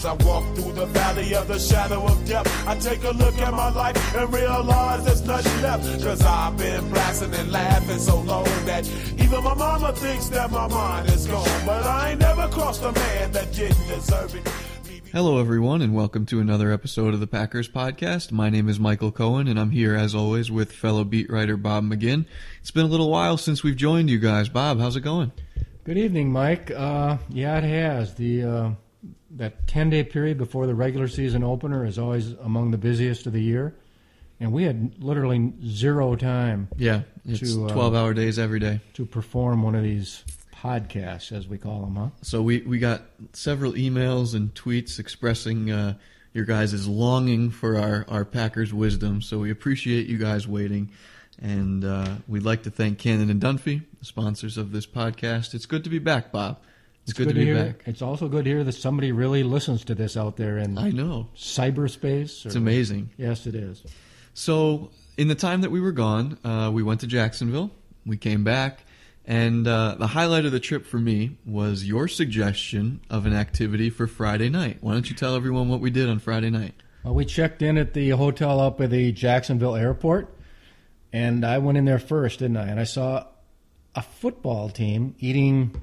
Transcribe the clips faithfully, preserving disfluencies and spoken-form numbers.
As I walk through the valley of the shadow of death, I take a look at my life and realize there's nothing left. Cause I've been blasting and laughing so long that even my mama thinks that my mind is gone. But I ain't never crossed a man that didn't deserve it. Hello, everyone, and welcome to another episode of the Packers Podcast. My name is Michael Cohen, and I'm here, as always, with fellow beat writer Bob McGinn. It's been a little while since we've joined you guys. Bob, how's it going? Good evening, Mike. Uh, yeah, it has. The uh, that ten-day period before the regular season opener is always among the busiest of the year, and we had literally zero time. Yeah, it's to, uh, twelve-hour days every day to perform one of these podcasts, as we call them, huh? So we, we got several emails and tweets expressing uh, your guys' longing for our, our Packers wisdom, so we appreciate you guys waiting. And uh, we'd like to thank Cannon and Dunphy, the sponsors of this podcast. It's good to be back, Bob. It's, it's good, good to be hear, back. It's also good to hear that somebody really listens to this out there in I know. cyberspace. Or, it's amazing. Yes, it is. So in the time that we were gone, uh, we went to Jacksonville. We came back. And uh, the highlight of the trip for me was your suggestion of an activity for Friday night. Why don't you tell everyone what we did on Friday night? Well, we checked in at the hotel up at the Jacksonville airport, and I went in there first, didn't I? And I saw a football team eating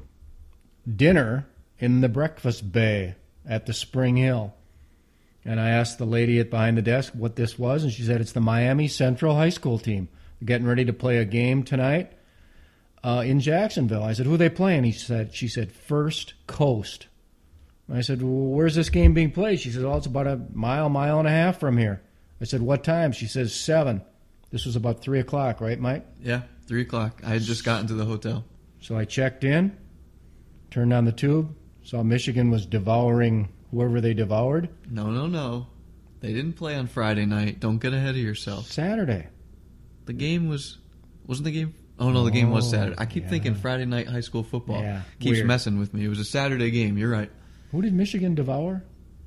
dinner in the breakfast bay at the Spring Hill. And I asked the lady at behind the desk what this was, and she said it's the Miami Central High School team. They're getting ready to play a game tonight. Uh, in Jacksonville. I said, who are they playing? He said, she said, First Coast. I said, well, where's this game being played? She said, oh, it's about a mile, mile and a half from here. I said, what time? She says, seven. This was about three o'clock, right, Mike? Yeah, three o'clock. I had just gotten to the hotel. So I checked in, turned on the tube, saw Michigan was devouring whoever they devoured. No, no, no. They didn't play on Friday night. Don't get ahead of yourself. Saturday. The game was, wasn't the game... Oh, no, the game was Saturday. I keep yeah. thinking Friday night high school football. Yeah, Keeps weird. messing with me. It was a Saturday game. You're right. Who did Michigan devour?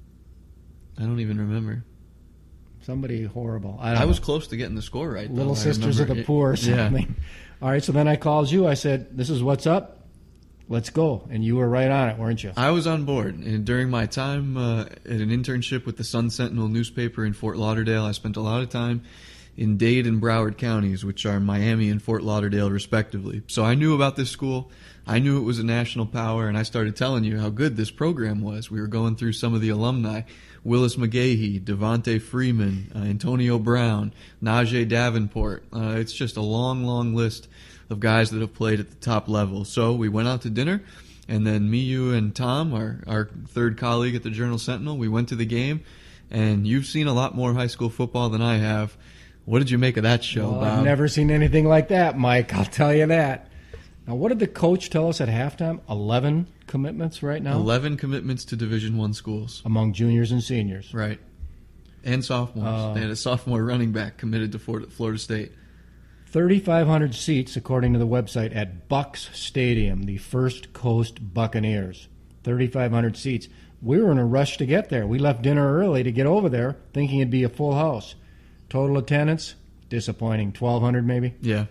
I don't even remember. Somebody horrible. I, don't I was know. close to getting the score right. Little though. Sisters of the it, Poor or something. Yeah. All right, so then I called you. I said, this is what's up. Let's go. And you were right on it, weren't you? I was on board. And during my time uh, at an internship with the Sun Sentinel newspaper in Fort Lauderdale, I spent a lot of time in Dade and Broward counties, which are Miami and Fort Lauderdale, respectively. So I knew about this school. I knew it was a national power, and I started telling you how good this program was. We were going through some of the alumni. Willis McGahee, Devontae Freeman, uh, Antonio Brown, Najee Davenport. Uh, it's just a long, long list of guys that have played at the top level. So we went out to dinner, and then me, you, and Tom, our, our third colleague at the Journal-Sentinel, we went to the game, and you've seen a lot more high school football than I have. What did you make of that show, well, Bob? I've never seen anything like that, Mike. I'll tell you that. Now, what did the coach tell us at halftime? Eleven commitments right now? Eleven commitments to Division One schools. Among juniors and seniors. Right. And sophomores. Uh, they had a sophomore running back committed to Florida State. thirty-five hundred seats, according to the website, at Bucks Stadium, the First Coast Buccaneers. thirty-five hundred seats. We were in a rush to get there. We left dinner early to get over there, thinking it'd be a full house. Total attendance, disappointing. twelve hundred maybe? Yeah.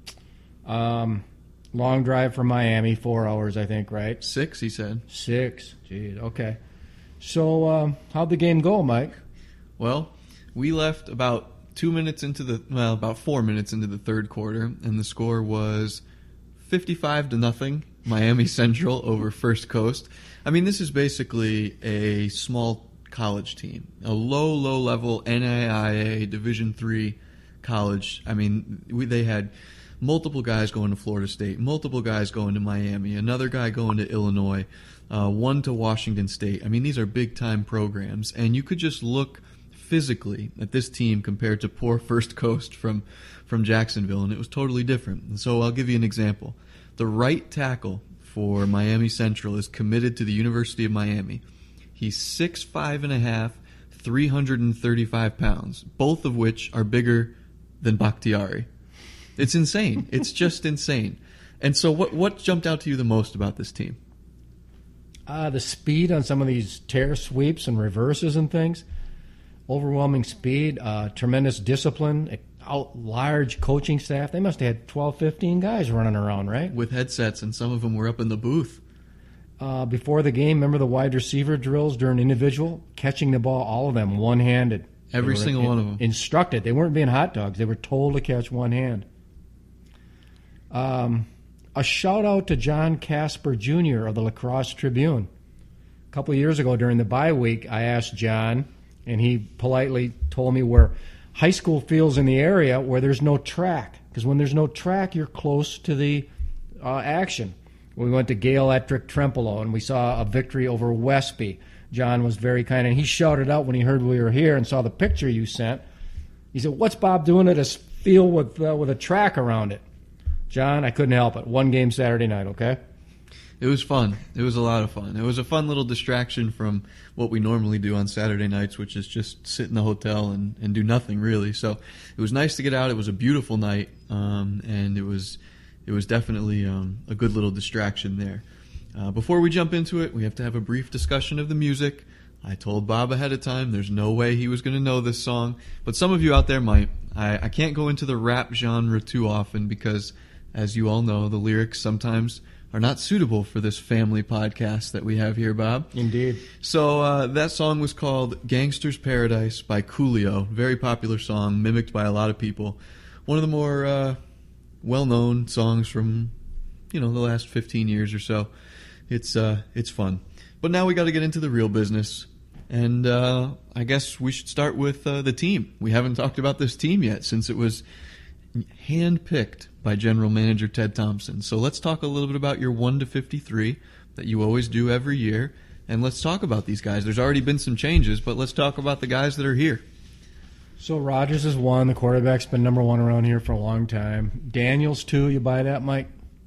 Um, long drive from Miami, four hours, I think, right? Six, he said. Six. Geez, okay. So um, how'd the game go, Mike? Well, we left about two minutes into the, well, about four minutes into the third quarter, and the score was fifty-five to nothing, Miami Central over First Coast. I mean, this is basically a small college team, a low, low-level N A I A Division three college. I mean, we, they had multiple guys going to Florida State, multiple guys going to Miami, another guy going to Illinois, uh, one to Washington State. I mean, these are big-time programs, and you could just look physically at this team compared to poor First Coast from, from Jacksonville, and it was totally different. And so I'll give you an example. The right tackle for Miami Central is committed to the University of Miami. He's six five and a half, three hundred thirty-five pounds, both of which are bigger than Bakhtiari. It's insane. It's just insane. And so what what jumped out to you the most about this team? Uh, the speed on some of these tear sweeps and reverses and things. Overwhelming speed, uh, tremendous discipline, out large coaching staff. They must have had twelve, fifteen guys running around, right? With headsets, and some of them were up in the booth. uh, before the game, remember the wide receiver drills during individual? Catching the ball, all of them, one-handed. Every single in, one of them. Instructed. They weren't being hot dogs. They were told to catch one hand. Um, a shout-out to John Casper Junior of the Lacrosse Tribune. A couple of years ago during the bye week, I asked John, and he politely told me where high school fields in the area where there's no track. Because when there's no track, you're close to the uh, action. We went to Gale Ettrick Trempolo, and we saw a victory over Westby. John was very kind, and he shouted out when he heard we were here and saw the picture you sent. He said, "What's Bob doing at a field with, uh, with a track around it?" John, I couldn't help it. One game Saturday night, okay? It was fun. It was a lot of fun. It was a fun little distraction from what we normally do on Saturday nights, which is just sit in the hotel and, and do nothing really. So it was nice to get out. It was a beautiful night, um, and it was it was definitely um, a good little distraction there. Uh, before we jump into it, we have to have a brief discussion of the music. I told Bob ahead of time there's no way he was going to know this song, but some of you out there might. I, I can't go into the rap genre too often because, as you all know, the lyrics sometimes are not suitable for this family podcast that we have here, Bob. Indeed. So uh, that song was called Gangster's Paradise by Coolio. Very popular song, mimicked by a lot of people. One of the more uh, well-known songs from, you know, the last fifteen years or so. It's uh, it's fun. But now we got to get into the real business. And uh, I guess we should start with uh, the team. We haven't talked about this team yet since it was hand-picked by General Manager Ted Thompson. So let's talk a little bit about your one to fifty-three that you always do every year. And let's talk about these guys. There's already been some changes, but let's talk about the guys that are here. So Rodgers is one. The quarterback's been number one around here for a long time. Daniels two. You buy that, Mike?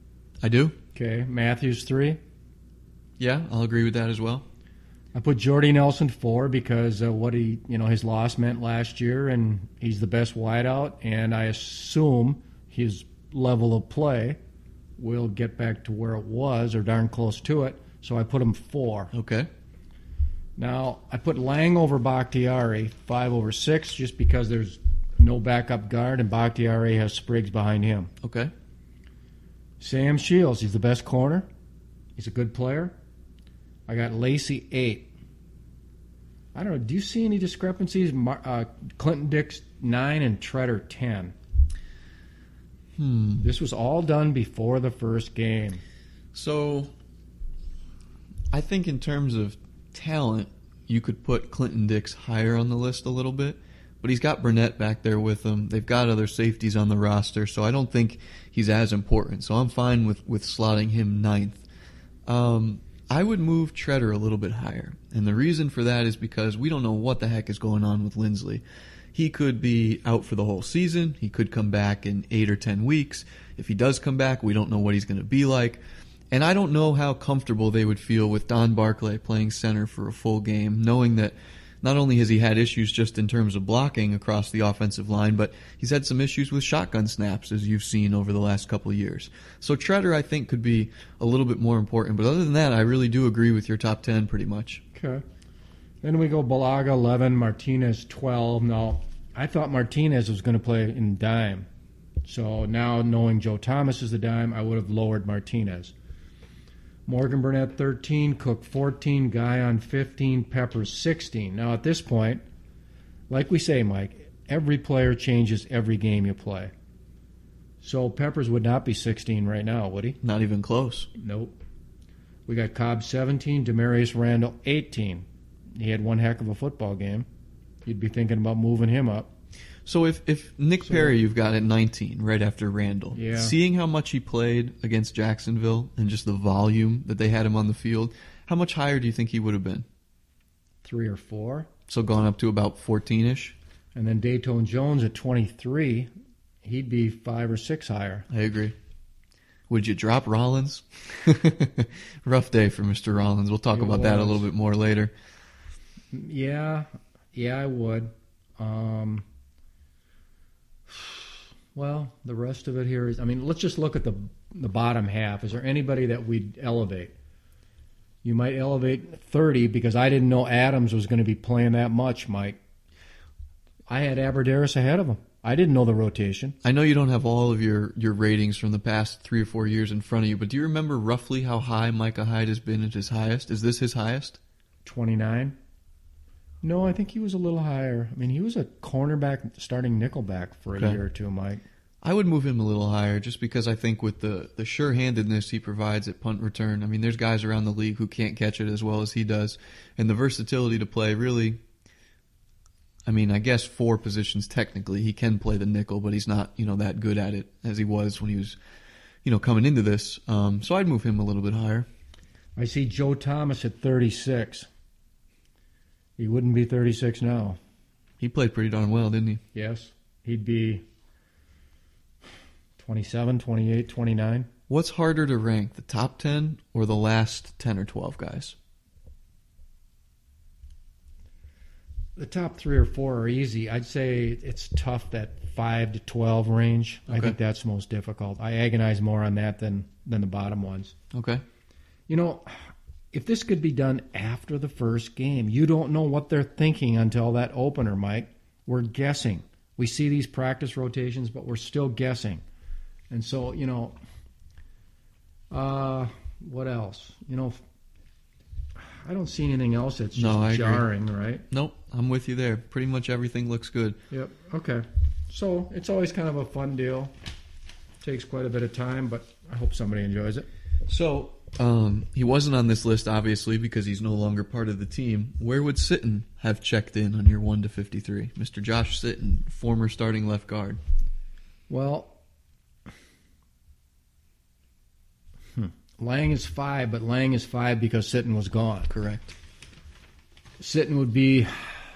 I do. Okay. Matthews three. Yeah, I'll agree with that as well. I put Jordy Nelson four because uh, what he, you know, his loss meant last year, and he's the best wideout, and I assume his level of play will get back to where it was or darn close to it. So I put him four. Okay. Now I put Lang over Bakhtiari, five over six, just because there's no backup guard, and Bakhtiari has Spriggs behind him. Okay. Sam Shields, he's the best corner. He's a good player. I got Lacey eight. I don't know. Do you see any discrepancies? Mar- uh, Clinton Dix nine and Treader ten. Hmm. This was all done before the first game. So, I think in terms of talent, you could put Clinton Dix higher on the list a little bit, but he's got Burnett back there with him. They've got other safeties on the roster, so I don't think he's as important. So I'm fine with, with slotting him ninth. Um, I would move Treader a little bit higher, and the reason for that is because we don't know what the heck is going on with Lindsley. He could be out for the whole season. He could come back in eight or ten weeks. If he does come back, we don't know what he's going to be like. And I don't know how comfortable they would feel with Don Barclay playing center for a full game, knowing that not only has he had issues just in terms of blocking across the offensive line, but he's had some issues with shotgun snaps, as you've seen over the last couple of years. So Treader, I think, could be a little bit more important. But other than that, I really do agree with your top ten pretty much. Okay. Then we go Balaga eleven, Martinez twelve. Now, I thought Martinez was going to play in dime. So now, knowing Joe Thomas is the dime, I would have lowered Martinez. Morgan Burnett thirteen, Cook fourteen, Guyon fifteen, Peppers sixteen. Now at this point, like we say, Mike, every player changes every game you play. So Peppers would not be sixteen right now, would he? Not even close. Nope. We got Cobb seventeen, Demarius Randall eighteen. He had one heck of a football game. You'd be thinking about moving him up. So if, if Nick So- Perry you've got at nineteen, right after Randall, Yeah. seeing how much he played against Jacksonville and just the volume that they had him on the field, how much higher do you think he would have been? Three or four. So gone up to about fourteen-ish? And then Dayton Jones at twenty-three, he'd be five or six higher. I agree. Would you drop Rollins? Rough day for Mister Rollins. We'll talk It about that a was. little bit more later. Yeah, yeah, I would. Um, well, the rest of it here is, I mean, let's just look at the the bottom half. Is there anybody that we'd elevate? You might elevate thirty because I didn't know Adams was going to be playing that much, Mike. I had Aberderis ahead of him. I didn't know the rotation. I know you don't have all of your, your ratings from the past three or four years in front of you, but do you remember roughly how high Micah Hyde has been at his highest? Is this his highest? twenty-nine? No, I think he was a little higher. I mean, he was a cornerback starting nickelback for a Okay. year or two, Mike. I would move him a little higher just because I think with the, the sure-handedness he provides at punt return, I mean, there's guys around the league who can't catch it as well as he does. And the versatility to play really, I mean, I guess four positions technically. He can play the nickel, but he's not, you know, that good at it as he was when he was, you know, coming into this. Um, so I'd move him a little bit higher. I see Joe Thomas at thirty-six. He wouldn't be thirty-six now. He played pretty darn well, didn't he? Yes. He'd be twenty-seven, twenty-eight, twenty-nine. What's harder to rank, the top ten or the last ten or twelve guys? The top three or four are easy. I'd say it's tough, that five to twelve range. I Okay. think that's most difficult. I agonize more on that than, than the bottom ones. Okay. You know, if this could be done after the first game, you don't know what they're thinking until that opener, Mike. We're guessing. We see these practice rotations, but we're still guessing. And so, you know, uh, what else? You know, I don't see anything else that's just No, I agree. jarring, right? Nope, I'm with you there. Pretty much everything looks good. Yep. Okay. So it's always kind of a fun deal. Takes quite a bit of time, but I hope somebody enjoys it. So, um, he wasn't on this list, obviously, because he's no longer part of the team. Where would Sitton have checked in on your one to fifty-three? Mister Josh Sitton, former starting left guard. Well, hmm. Lang is five, but Lang is five because Sitton was gone. Correct. Sitton would be,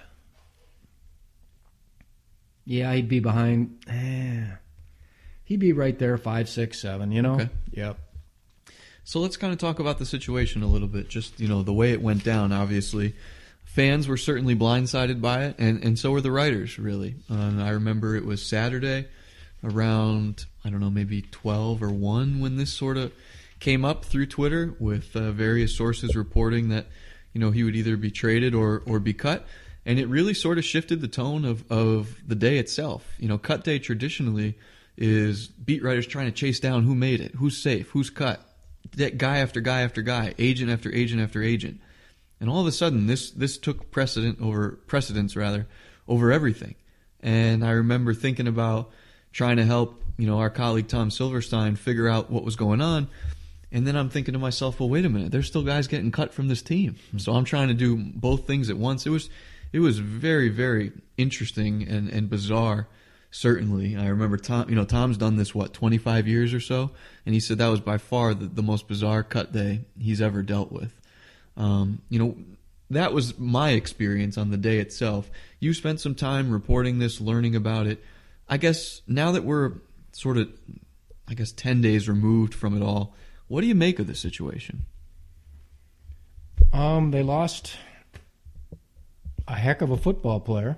yeah, he'd be behind. Eh, he'd be right there, five, six, seven. You know. Okay. Yep. So let's kind of talk about the situation a little bit. Just, you know, the way it went down, obviously. Fans were certainly blindsided by it, and, and so were the writers, really. Um, I remember it was Saturday around, I don't know, maybe twelve or one when this sort of came up through Twitter with uh, various sources reporting that, you know, he would either be traded or, or be cut. And it really sort of shifted the tone of, of the day itself. You know, cut day traditionally is beat writers trying to chase down who made it, who's safe, who's cut. Guy after guy after guy, agent after agent after agent. And all of a sudden, this this took precedent over precedence rather over everything. And I remember thinking about trying to help, you know, our colleague Tom Silverstein figure out what was going on. And then I'm thinking to myself, well, wait a minute, there's still guys getting cut from this team. So I'm trying to do both things at once. It was it was very, very interesting and, and bizarre. Certainly, I remember Tom. You know, Tom's done this what twenty-five years or so, and he said that was by far the, the most bizarre cut day he's ever dealt with. Um, you know, that was my experience on the day itself. You spent some time reporting this, learning about it. I guess now that we're sort of, I guess, ten days removed from it all, what do you make of the situation? Um, they lost a heck of a football player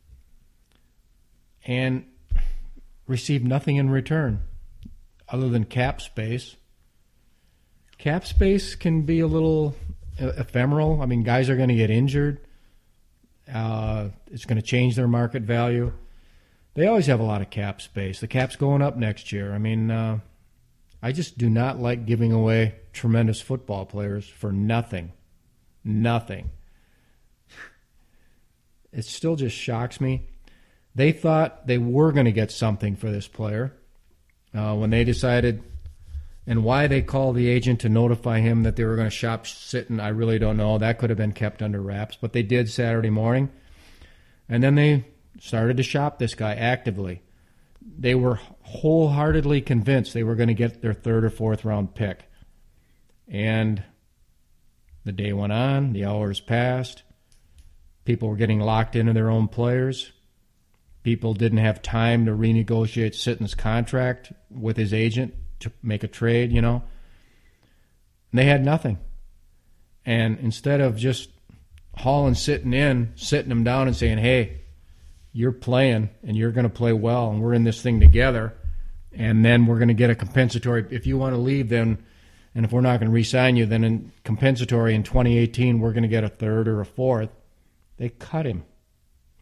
and received nothing in return other than cap space. Cap space can be a little ephemeral. I mean, guys are going to get injured. Uh, it's going to change their market value. They always have a lot of cap space. The cap's going up next year. I mean, uh, I just do not like giving away tremendous football players for nothing. Nothing. It still just shocks me. They thought they were going to get something for this player uh, when they decided, and why they called the agent to notify him that they were going to shop Sitton, I really don't know. That could have been kept under wraps, but they did Saturday morning. And then they started to shop this guy actively. They were wholeheartedly convinced they were going to get their third or fourth round pick. And the day went on, the hours passed. People were getting locked into their own players. People didn't have time to renegotiate Sitton's contract with his agent to make a trade, you know. And they had nothing. And instead of just hauling Sitton in, sitting him down and saying, hey, you're playing and you're going to play well and we're in this thing together, and then we're going to get a compensatory. If you want to leave, then, and if we're not going to re-sign you, then in compensatory in twenty eighteen, we're going to get a third or a fourth. They cut him.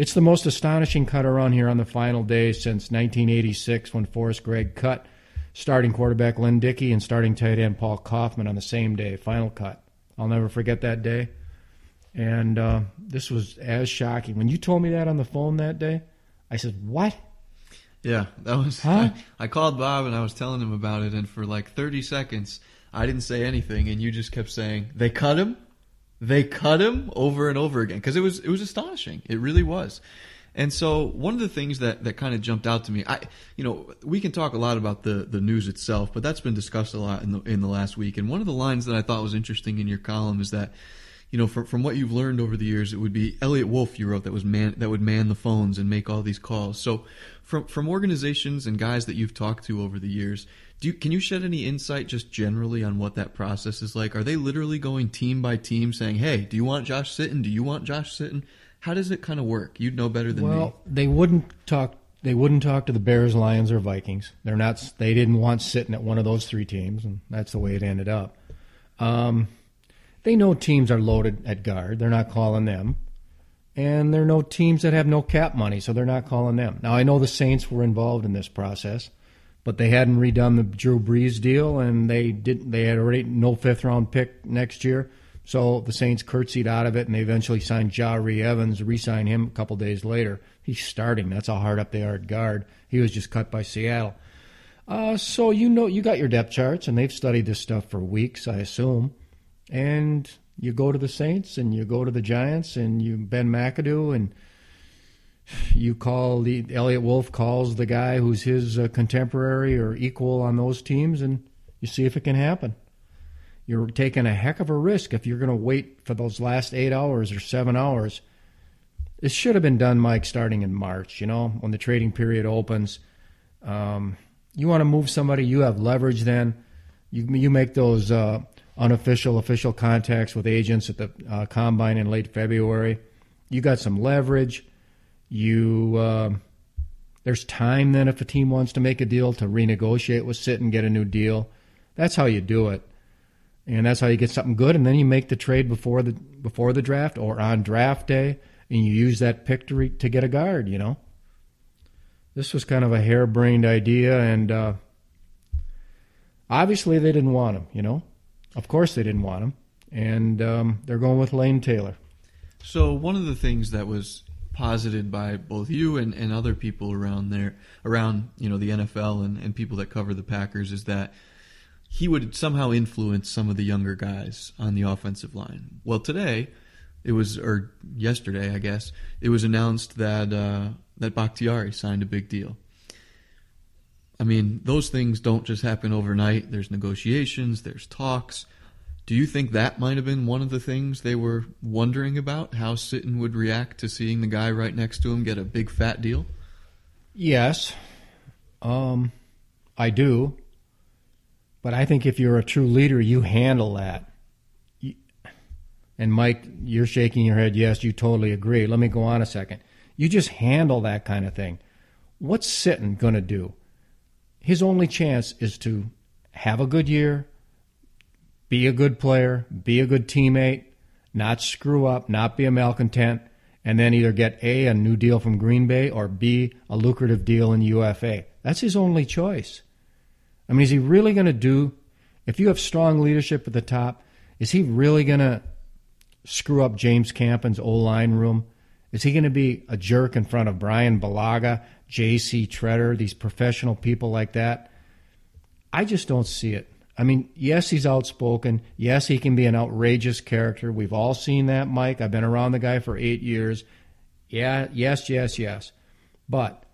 It's the most astonishing cut around here on the final day since nineteen eighty-six when Forrest Gregg cut starting quarterback Len Dickey and starting tight end Paul Kaufman on the same day, final cut. I'll never forget that day. And uh, this was as shocking. When you told me that on the phone that day, I said, what? Yeah, that was. Huh? I, I called Bob and I was telling him about it, and for like thirty seconds, I didn't say anything, and you just kept saying, "They cut him, they cut him," over and over again, because it was it was astonishing. It really was. And so one of the things that, that kind of jumped out to me, I you know, we can talk a lot about the, the news itself, but that's been discussed a lot in the in the last week. And one of the lines that I thought was interesting in your column is that, you know, from from what you've learned over the years, it would be Elliot Wolf, you wrote, that was man that would man the phones and make all these calls. So from from organizations and guys that you've talked to over the years, do you, can you shed any insight just generally on what that process is like? Are they literally going team by team saying, "Hey, do you want Josh Sitton? Do you want Josh Sitton?" How does it kind of work? You'd know better than well, me. Well, they wouldn't talk. They wouldn't talk to the Bears, Lions, or Vikings. They're not. They didn't want Sitton at one of those three teams, and that's the way it ended up. Um, they know teams are loaded at guard. They're not calling them, and there are no teams that have no cap money, so they're not calling them. Now, I know the Saints were involved in this process, but they hadn't redone the Drew Brees deal, and they didn't. They had already no fifth round pick next year. So the Saints curtsied out of it, and they eventually signed Jahri Evans, re-signed him a couple days later. He's starting. That's how hard up they are at guard. He was just cut by Seattle. Uh, so you know you got your depth charts, and they've studied this stuff for weeks, I assume. And you go to the Saints, and you go to the Giants, and you Ben McAdoo, and you call the Elliot Wolf calls the guy who's his uh, contemporary or equal on those teams, and you see if it can happen. You're taking a heck of a risk if you're going to wait for those last eight hours or seven hours. It should have been done, Mike, starting in March, you know, when the trading period opens. Um, you want to move somebody, you have leverage then. You you make those uh, unofficial, official contacts with agents at the uh, Combine in late February. You got some leverage. You uh, There's time then if a team wants to make a deal to renegotiate with Sit and get a new deal. That's how you do it. And that's how you get something good, and then you make the trade before the before the draft or on draft day, and you use that pick to, re, to get a guard, you know. This was kind of a harebrained idea, and uh, obviously they didn't want him, you know. Of course they didn't want him, and um, they're going with Lane Taylor. So one of the things that was posited by both you and, and other people around there, around you know the N F L and, and people that cover the Packers, is that he would somehow influence some of the younger guys on the offensive line. Well, today, it was, or yesterday, I guess, it was announced that uh, that Bakhtiari signed a big deal. I mean, those things don't just happen overnight. There's negotiations, there's talks. Do you think that might have been one of the things they were wondering about, how Sitton would react to seeing the guy right next to him get a big fat deal? Yes, um, I do. But I think if you're a true leader, you handle that. And Mike, you're shaking your head. Yes, you totally agree. Let me go on a second. You just handle that kind of thing. What's Sitton going to do? His only chance is to have a good year, be a good player, be a good teammate, not screw up, not be a malcontent, and then either get A, a new deal from Green Bay, or B, a lucrative deal in U F A. That's his only choice. I mean, is he really going to do, if you have strong leadership at the top, is he really going to screw up James Campen's O-line room? Is he going to be a jerk in front of Brian Balaga, J C Treader, these professional people like that? I just don't see it. I mean, yes, he's outspoken. Yes, he can be an outrageous character. We've all seen that, Mike. I've been around the guy for eight years. Yeah, yes, yes, yes. But,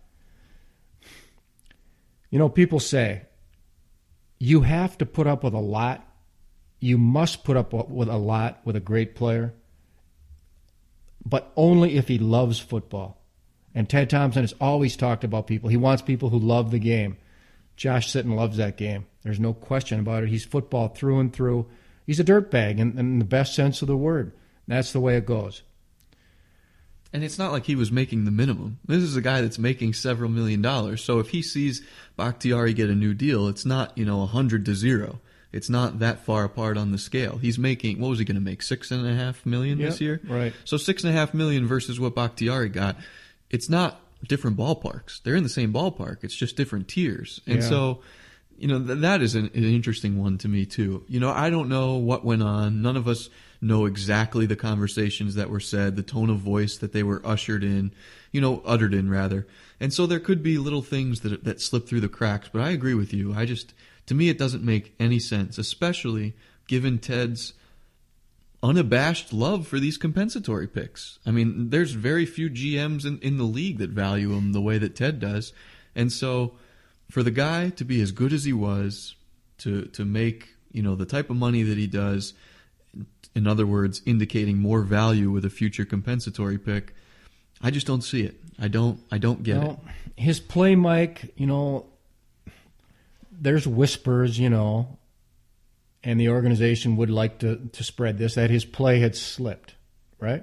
you know, people say, you have to put up with a lot. You must put up with a lot with a great player, but only if he loves football. And Ted Thompson has always talked about people. He wants people who love the game. Josh Sitton loves that game. There's no question about it. He's football through and through. He's a dirtbag in, in the best sense of the word. That's the way it goes. And it's not like he was making the minimum. This is a guy that's making several million dollars. So if he sees Bakhtiari get a new deal, it's not, you know, a hundred to zero. It's not that far apart on the scale. He's making, what was he going to make, six and a half million Yep, this year? right. So six and a half million versus what Bakhtiari got. It's not different ballparks. They're in the same ballpark. It's just different tiers. And Yeah. so, you know, th- that is an, an interesting one to me too. You know, I don't know what went on. None of us know exactly the conversations that were said, the tone of voice that they were ushered in, you know, uttered in rather. And so there could be little things that that slip through the cracks. But I agree with you. I just, to me, it doesn't make any sense, especially given Ted's unabashed love for these compensatory picks. I mean, there's very few G Ms in, in the league that value him the way that Ted does. And so for the guy to be as good as he was, to to make, you know, the type of money that he does, in other words, indicating more value with a future compensatory pick, I just don't see it. I don't I don't get Well, it. his play, Mike, you know, there's whispers, you know, and the organization would like to, to spread this, that his play had slipped, right?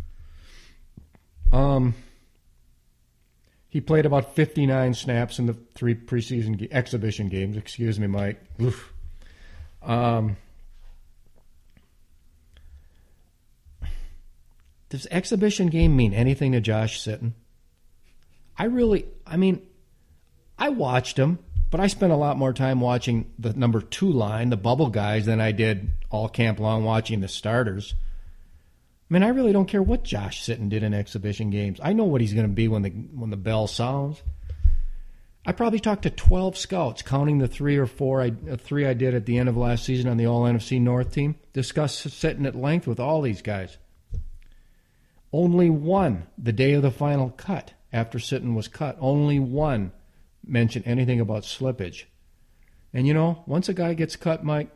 Um, he played about fifty-nine snaps in the three preseason ge- exhibition games. Excuse me, Mike. Oof. Um, does exhibition game mean anything to Josh Sitton? I really, I mean, I watched him, but I spent a lot more time watching the number two line, the bubble guys, than I did all camp long watching the starters. I mean, I really don't care what Josh Sitton did in exhibition games. I know what he's going to be when the when the bell sounds. I probably talked to twelve scouts, counting the three or four, I, uh, three I did at the end of last season on the All N F C North team, discussed Sitton at length with all these guys. Only one, the day of the final cut, after Sitton was cut, only one mentioned anything about slippage. And, you know, once a guy gets cut, Mike,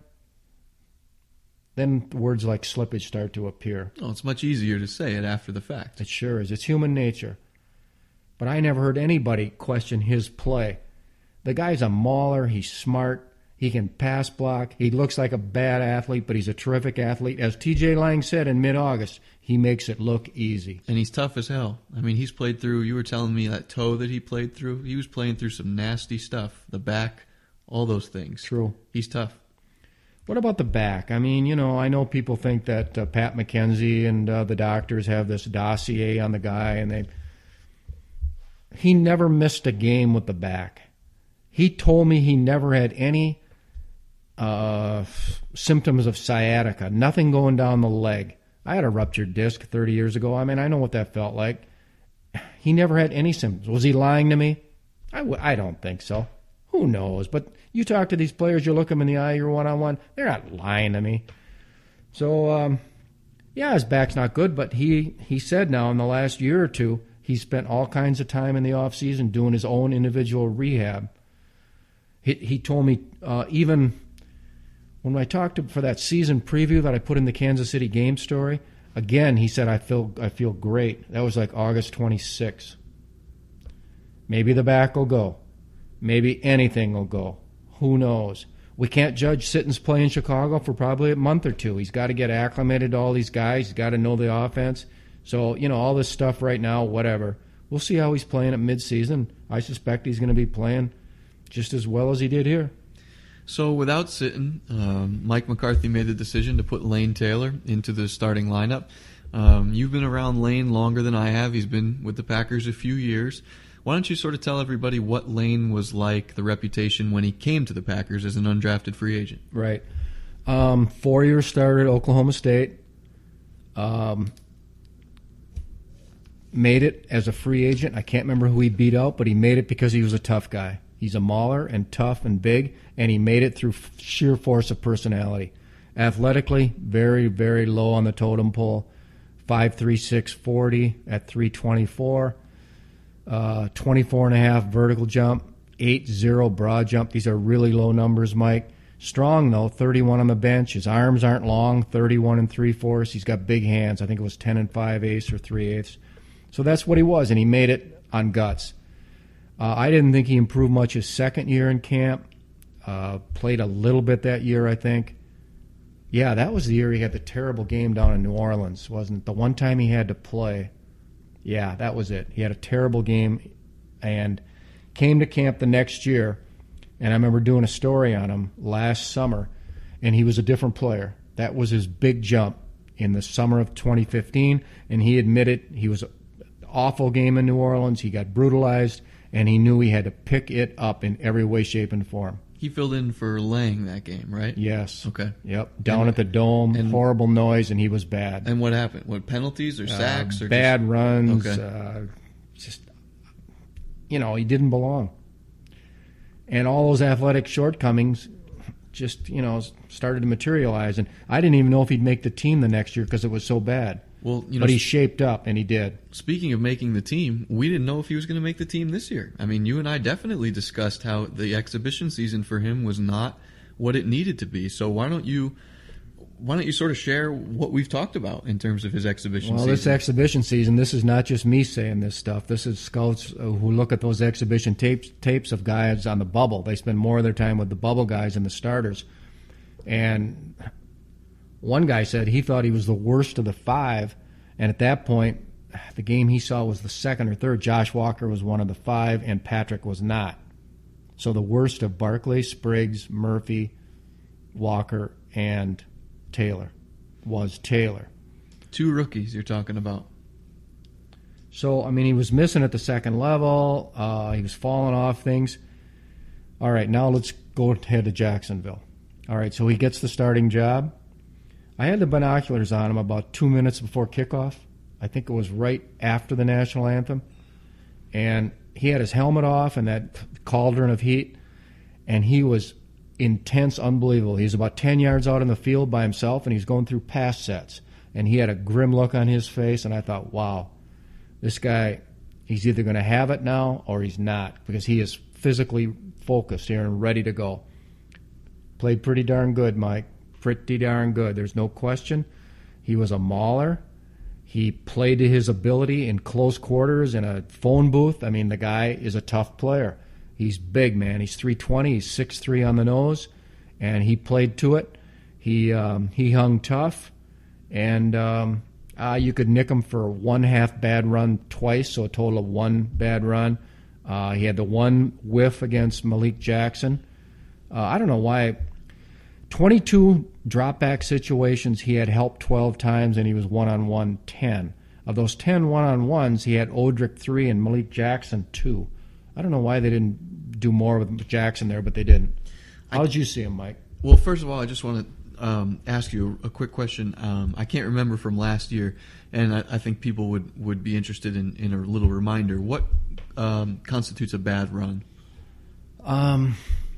then words like slippage start to appear. Oh, it's much easier to say it after the fact. It sure is. It's human nature. But I never heard anybody question his play. The guy's a mauler. He's smart. He can pass block. He looks like a bad athlete, but he's a terrific athlete. As T J Lang said in mid-August, he makes it look easy. And he's tough as hell. I mean, he's played through, you were telling me that toe that he played through. He was playing through some nasty stuff. The back, all those things. True. He's tough. What about the back? I mean, you know, I know people think that uh, Pat McKenzie and uh, the doctors have this dossier on the guy, and they he never missed a game with the back. He told me he never had any uh, symptoms of sciatica, nothing going down the leg. I had a ruptured disc thirty years ago. I mean, I know what that felt like. He never had any symptoms. Was he lying to me? I, w- I don't think so. Who knows? But you talk to these players, you look them in the eye, you're one-on-one, they're not lying to me. So, um, yeah, his back's not good, but he, he said now in the last year or two, he spent all kinds of time in the offseason doing his own individual rehab. He, he told me uh, even when I talked to him for that season preview that I put in the Kansas City game story, again, he said, I feel I feel great. That was like August twenty-sixth. Maybe the back will go. Maybe anything will go. Who knows? We can't judge Sitton's play in Chicago for probably a month or two. He's got to get acclimated to all these guys. He's got to know the offense. So, you know, all this stuff right now, whatever. We'll see how he's playing at midseason. I suspect he's going to be playing just as well as he did here. So without Sitton, um, Mike McCarthy made the decision to put Lane Taylor into the starting lineup. Um, you've been around Lane longer than I have. He's been with the Packers a few years. Why don't you sort of tell everybody what Lane was like, the reputation when he came to the Packers as an undrafted free agent? Right. Um, four-year starter at Oklahoma State. Um, made it as a free agent. I can't remember who he beat out, but he made it because he was a tough guy. He's a mauler and tough and big, and he made it through sheer force of personality. Athletically, very, very low on the totem pole. five three, six forty at three twenty-four. Uh, twenty-four and a half vertical jump, eight zero broad jump. These are really low numbers, Mike. Strong, though, thirty-one on the bench. His arms aren't long, thirty-one and three-fourths. He's got big hands. I think it was ten and five-eighths or three-eighths. So that's what he was, and he made it on guts. Uh, I didn't think he improved much his second year in camp. Uh, played a little bit that year, I think. Yeah, that was the year he had the terrible game down in New Orleans, wasn't it? The one time he had to play. Yeah, that was it. He had a terrible game and came to camp the next year, and I remember doing a story on him last summer. and he was a different player. That was his big jump in the summer of twenty fifteen, and he admitted he was an awful game in New Orleans. He got brutalized, and he knew he had to pick it up in every way, shape, and form. He filled in for Lang that game, right? Yes. Okay. Yep. Down And- at the Dome, and- horrible noise, and he was bad. And what happened? What, penalties or sacks? Uh, or bad just, runs. Okay. Uh, just, you know, he didn't belong. And all those athletic shortcomings just, you know, started to materialize. And I didn't even know if he'd make the team the next year because it was so bad. Well, you know, But he shaped up, and he did. speaking of making the team, we didn't know if he was going to make the team this year. I mean, you and I definitely discussed how the exhibition season for him was not what it needed to be. So why don't you why don't you sort of share what we've talked about in terms of his exhibition Well, season? this exhibition season, this is not just me saying this stuff. This is scouts uh, who look at those exhibition tapes tapes of guys on the bubble. They spend more of their time with the bubble guys and the starters. And one guy said he thought he was the worst of the five, and at that point, the game he saw was the second or third. Josh Walker was one of the five, and Patrick was not. So the worst of Barkley, Spriggs, Murphy, Walker, and Taylor was Taylor. Two rookies you're talking about. So, I mean, he was missing at the second level. Uh, he was falling off things. All right, now let's go ahead to Jacksonville. All right, so he gets the starting job. I had the binoculars on him about two minutes before kickoff. I think it was right after the national anthem. And he had his helmet off and that cauldron of heat, and he was intense, unbelievable. He was about ten yards out in the field by himself, and he was going through pass sets. And he had a grim look on his face, and I thought, wow, this guy, he's either going to have it now or he's not, because he is physically focused here and ready to go. Played pretty darn good, Mike. Pretty darn good. There's no question. He was a mauler. He played to his ability in close quarters in a phone booth. I mean, the guy is a tough player. He's big, man. He's three twenty. He's six three on the nose, and he played to it. He um, he hung tough, and um, uh, you could nick him for one half bad run twice, so a total of one bad run. Uh, he had the one whiff against Malik Jackson. Uh, I don't know why. twenty-two drop-back situations, he had help twelve times, and he was one-on-one ten. Of those ten one-on-ones, he had Odrick three and Malik Jackson two. I don't know why they didn't do more with Jackson there, but they didn't. How did you see him, Mike? Well, first of all, I just want to um, ask you a quick question. Um, I can't remember from last year, and I, I think people would, would be interested in, in a little reminder. What um, constitutes a bad run? Um,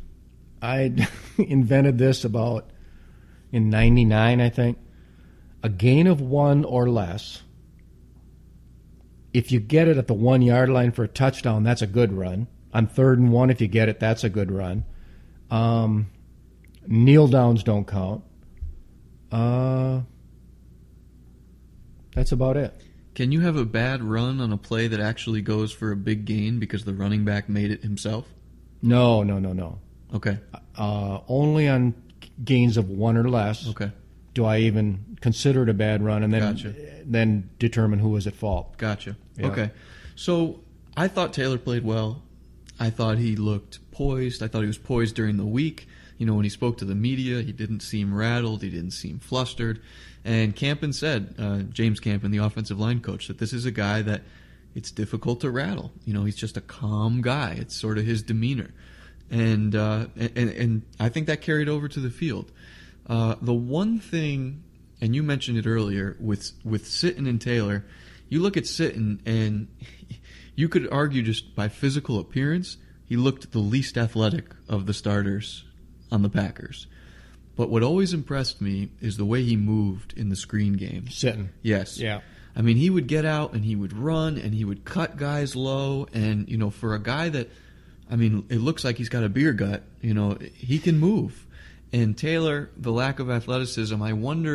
I invented this about in ninety-nine, I think. A gain of one or less. If you get it at the one-yard line for a touchdown, that's a good run. On third and one, if you get it, that's a good run. Um, kneel downs don't count. Uh, that's about it. Can you have a bad run on a play that actually goes for a big gain because the running back made it himself? No, no, no, no. Okay. Uh, only on gains of one or less. Okay. Do I even consider it a bad run, and then Gotcha. then determine who was at fault. Gotcha. Yeah. Okay. So I thought Taylor played well. I thought he looked poised. I thought he was poised during the week. You know, when he spoke to the media, he didn't seem rattled. He didn't seem flustered. And Campen said, uh, James Campen, the offensive line coach, that this is a guy that it's difficult to rattle. You know, he's just a calm guy. It's sort of his demeanor. And uh, and, and I think that carried over to the field. Uh, the one thing, and you mentioned it earlier, with with Sitton and Taylor, you look at Sitton, and you could argue just by physical appearance, he looked the least athletic of the starters on the Packers. But what always impressed me is the way he moved in the screen game. Sitting. Yes. Yeah. I mean, he would get out, and he would run, and he would cut guys low, and, you know, for a guy that, I mean, it looks like he's got a beer gut, you know, he can move. And Taylor, the lack of athleticism, I wonder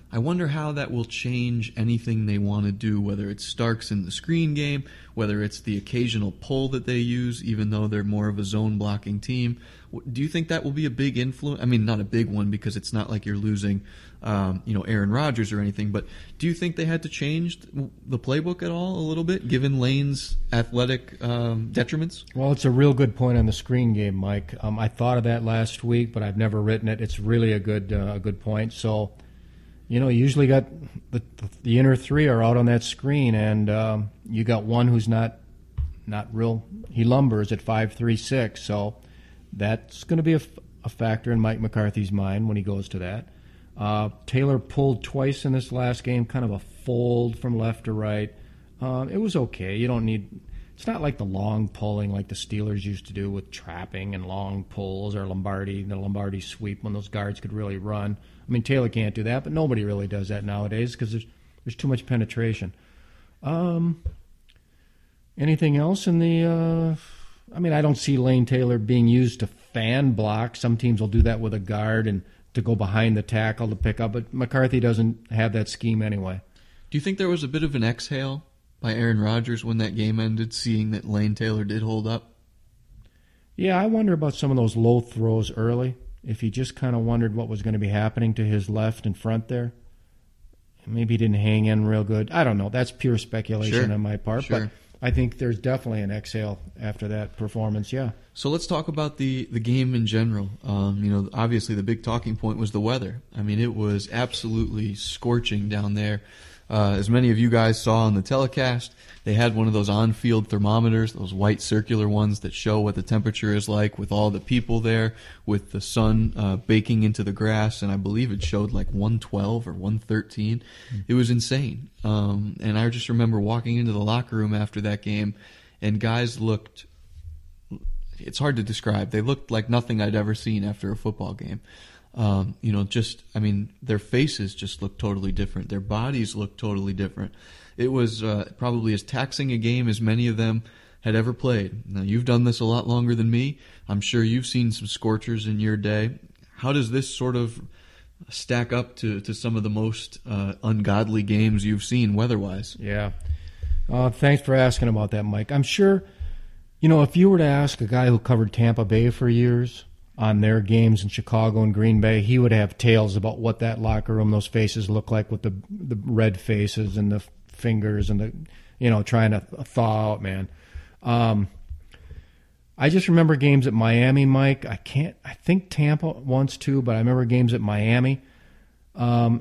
I wonder how that will change anything they want to do, whether it's Starks in the screen game, whether it's the occasional pull that they use, even though they're more of a zone blocking team. Do you think that will be a big influence? I mean, not a big one because it's not like you're losing, um, you know, Aaron Rodgers or anything. But do you think they had to change the playbook at all a little bit, given Lane's athletic um, detriments? Well, it's a real good point on the screen game, Mike. Um, I thought of that last week, but I've never written it. It's really a good, uh, a good point. So, you know, you usually got the, the inner three are out on that screen, and um, you got one who's not, not real. He lumbers at five three six, so. That's going to be a, a factor in Mike McCarthy's mind when he goes to that. Uh, Taylor pulled twice in this last game, kind of a fold from left to right. Um, it was okay. You don't need. It's not like the long pulling like the Steelers used to do with trapping and long pulls or Lombardi, the Lombardi sweep when those guards could really run. I mean, Taylor can't do that, but nobody really does that nowadays because there's there's too much penetration. Um, anything else in the? Uh, I mean, I don't see Lane Taylor being used to fan block. Some teams will do that with a guard and to go behind the tackle to pick up, but McCarthy doesn't have that scheme anyway. Do you think there was a bit of an exhale by Aaron Rodgers when that game ended, seeing that Lane Taylor did hold up? Yeah, I wonder about some of those low throws early, if he just kind of wondered what was going to be happening to his left and front there. Maybe he didn't hang in real good. I don't know. That's pure speculation sure. on my part, sure. but I think there's definitely an exhale after that performance, yeah. So let's talk about the, the game in general. Um, you know, obviously the big talking point was the weather. I mean, it was absolutely scorching down there. Uh, as many of you guys saw on the telecast, they had one of those on-field thermometers, those white circular ones that show what the temperature is like with all the people there, with the sun uh, baking into the grass, and I believe it showed like one twelve or one thirteen. Mm. It was insane. Um, and I just remember walking into the locker room after that game, and guys looked, it's hard to describe, they looked like nothing I'd ever seen after a football game. Um, you know, just, I mean, their faces just looked totally different. Their bodies looked totally different. It was uh, probably as taxing a game as many of them had ever played. Now, you've done this a lot longer than me. I'm sure you've seen some scorchers in your day. How does this sort of stack up to, to some of the most uh, ungodly games you've seen weather-wise? Yeah. Uh, thanks for asking about that, Mike. I'm sure, you know, if you were to ask a guy who covered Tampa Bay for years on their games in Chicago and Green Bay, he would have tales about what that locker room, those faces look like with the the red faces and the fingers and the, you know, trying to thaw out, man. Um, I just remember games at Miami, Mike. I can't, I think Tampa once too, but I remember games at Miami. Um,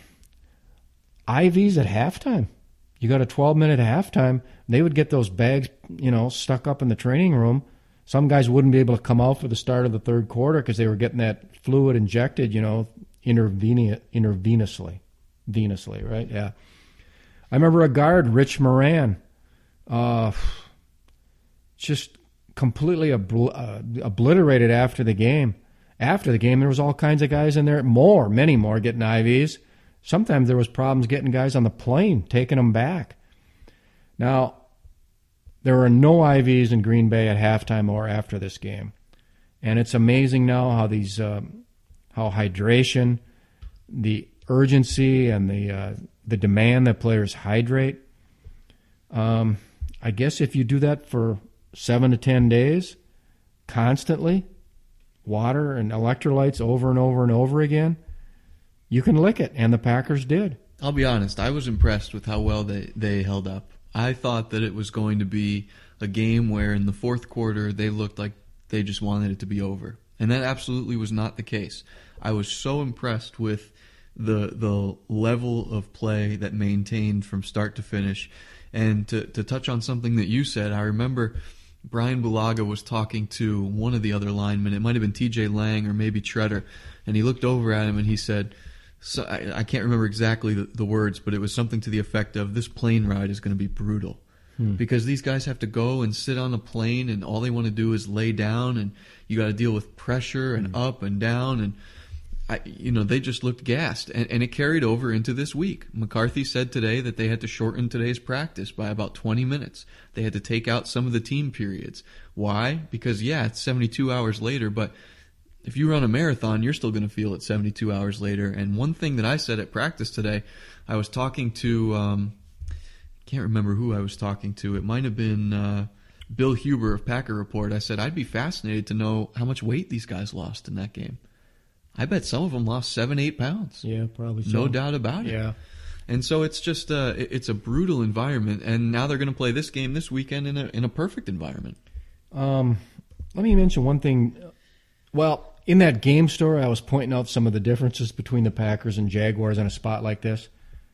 I Vs at halftime. You got a twelve minute halftime. They would get those bags, you know, stuck up in the training room. Some guys wouldn't be able to come out for the start of the third quarter because they were getting that fluid injected, you know, intravene- intravenously. Venously, right? Yeah. I remember a guard, Rich Moran, uh, just completely obl- uh, obliterated after the game. After the game, there was all kinds of guys in there, more, many more, getting I Vs. Sometimes there was problems getting guys on the plane, taking them back. Now, there were no I Vs in Green Bay at halftime or after this game. And it's amazing now how these, um, how hydration, the urgency and the uh, the demand that players hydrate. Um, I guess if you do that for seven to ten days, constantly, water and electrolytes over and over and over again, you can lick it, and the Packers did. I'll be honest, I was impressed with how well they, they held up. I thought that it was going to be a game where in the fourth quarter they looked like they just wanted it to be over. And that absolutely was not the case. I was so impressed with the the level of play that maintained from start to finish. And to, to touch on something that you said, I remember Brian Bulaga was talking to one of the other linemen. It might have been T J Lang or maybe Treader. And he looked over at him and he said, so I, I can't remember exactly the, the words, but it was something to the effect of, this plane ride is going to be brutal. Hmm. Because these guys have to go and sit on a plane and all they want to do is lay down, and you got to deal with pressure and hmm. up and down, and I, you know, they just looked gassed, and, and it carried over into this week. McCarthy said today that they had to shorten today's practice by about twenty minutes. They had to take out some of the team periods. Why? Because, yeah, it's seventy-two hours later, but if you run a marathon, you're still going to feel it seventy-two hours later. And one thing that I said at practice today, I was talking to, um, can't remember who I was talking to. It might have been uh, Bill Huber of Packer Report. I said, I'd be fascinated to know how much weight these guys lost in that game. I bet some of them lost seven, eight pounds. Yeah, probably so. No doubt about it. Yeah. And so it's just, uh, it's a brutal environment. And now they're going to play this game this weekend in a, in a perfect environment. Um, let me mention one thing. Well, in that game story, I was pointing out some of the differences between the Packers and Jaguars in a spot like this.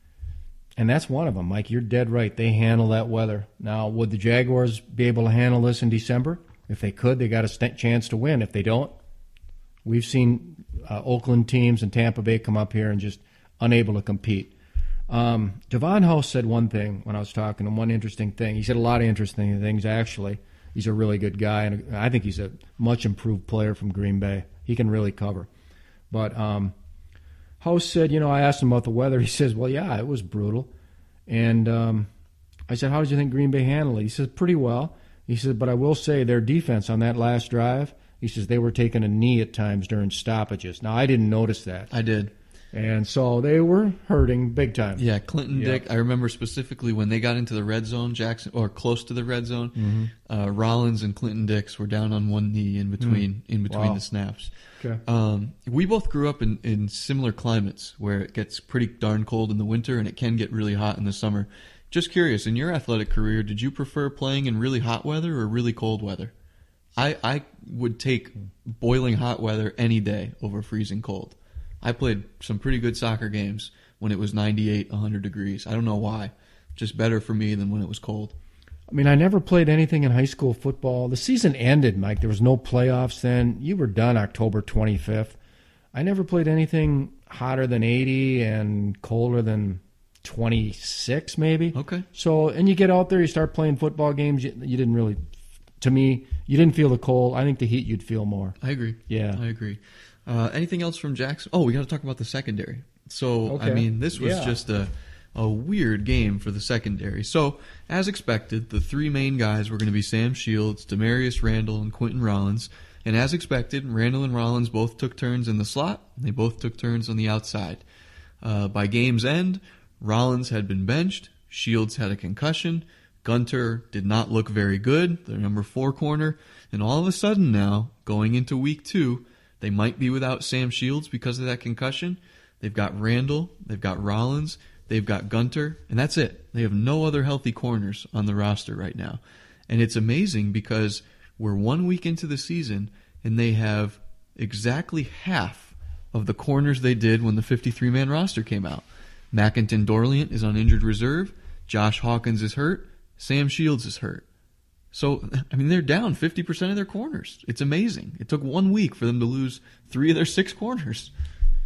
And that's one of them, Mike. You're dead right. They handle that weather. Now, would the Jaguars be able to handle this in December? If they could, they got a st- chance to win. If they don't, we've seen uh, Oakland teams and Tampa Bay come up here and just unable to compete. Um, Devon House said one thing when I was talking to him, one interesting thing. He said a lot of interesting things, actually. He's a really good guy, and I think he's a much improved player from Green Bay. He can really cover. But um, House said, you know, I asked him about the weather. He says, well, yeah, it was brutal. And um, I said, how did you think Green Bay handled it? He says, pretty well. He said, but I will say their defense on that last drive, he says they were taking a knee at times during stoppages. Now, I didn't notice that. I did. And so they were hurting big time. Yeah, Clinton Yeah. Dick. I remember specifically when they got into the red zone, Jackson, or close to the red zone. Mm-hmm. Uh, Rollins and Clinton Dix were down on one knee in between in between Wow. the snaps. Okay. Um, we both grew up in, in similar climates where it gets pretty darn cold in the winter and it can get really hot in the summer. Just curious, in your athletic career, did you prefer playing in really hot weather or really cold weather? I I would take boiling hot weather any day over freezing cold. I played some pretty good soccer games when it was ninety-eight, one hundred degrees. I don't know why. Just better for me than when it was cold. I mean, I never played anything in high school football. The season ended, Mike. There was no playoffs then. You were done October twenty-fifth. I never played anything hotter than eighty and colder than twenty-six, maybe. Okay. So, and you get out there, you start playing football games. You, you didn't really, to me, you didn't feel the cold. I think the heat you'd feel more. I agree. Yeah. I agree. Uh, anything else from Jackson? Oh, we got to talk about the secondary. So, Okay. I mean, this was Yeah. just a a weird game for the secondary. So, as expected, the three main guys were going to be Sam Shields, Demarius Randall, and Quentin Rollins. And as expected, Randall and Rollins both took turns in the slot. They both took turns on the outside. Uh, by game's end, Rollins had been benched. Shields had a concussion. Gunter did not look very good, the number four corner. And all of a sudden now, going into week two, they might be without Sam Shields because of that concussion. They've got Randall, they've got Rollins, they've got Gunter, and that's it. They have no other healthy corners on the roster right now. And it's amazing because we're one week into the season, and they have exactly half of the corners they did when the fifty-three man roster came out. Mackinton Dorliant is on injured reserve, Josh Hawkins is hurt, Sam Shields is hurt. So, I mean, they're down fifty percent of their corners. It's amazing. It took one week for them to lose three of their six corners.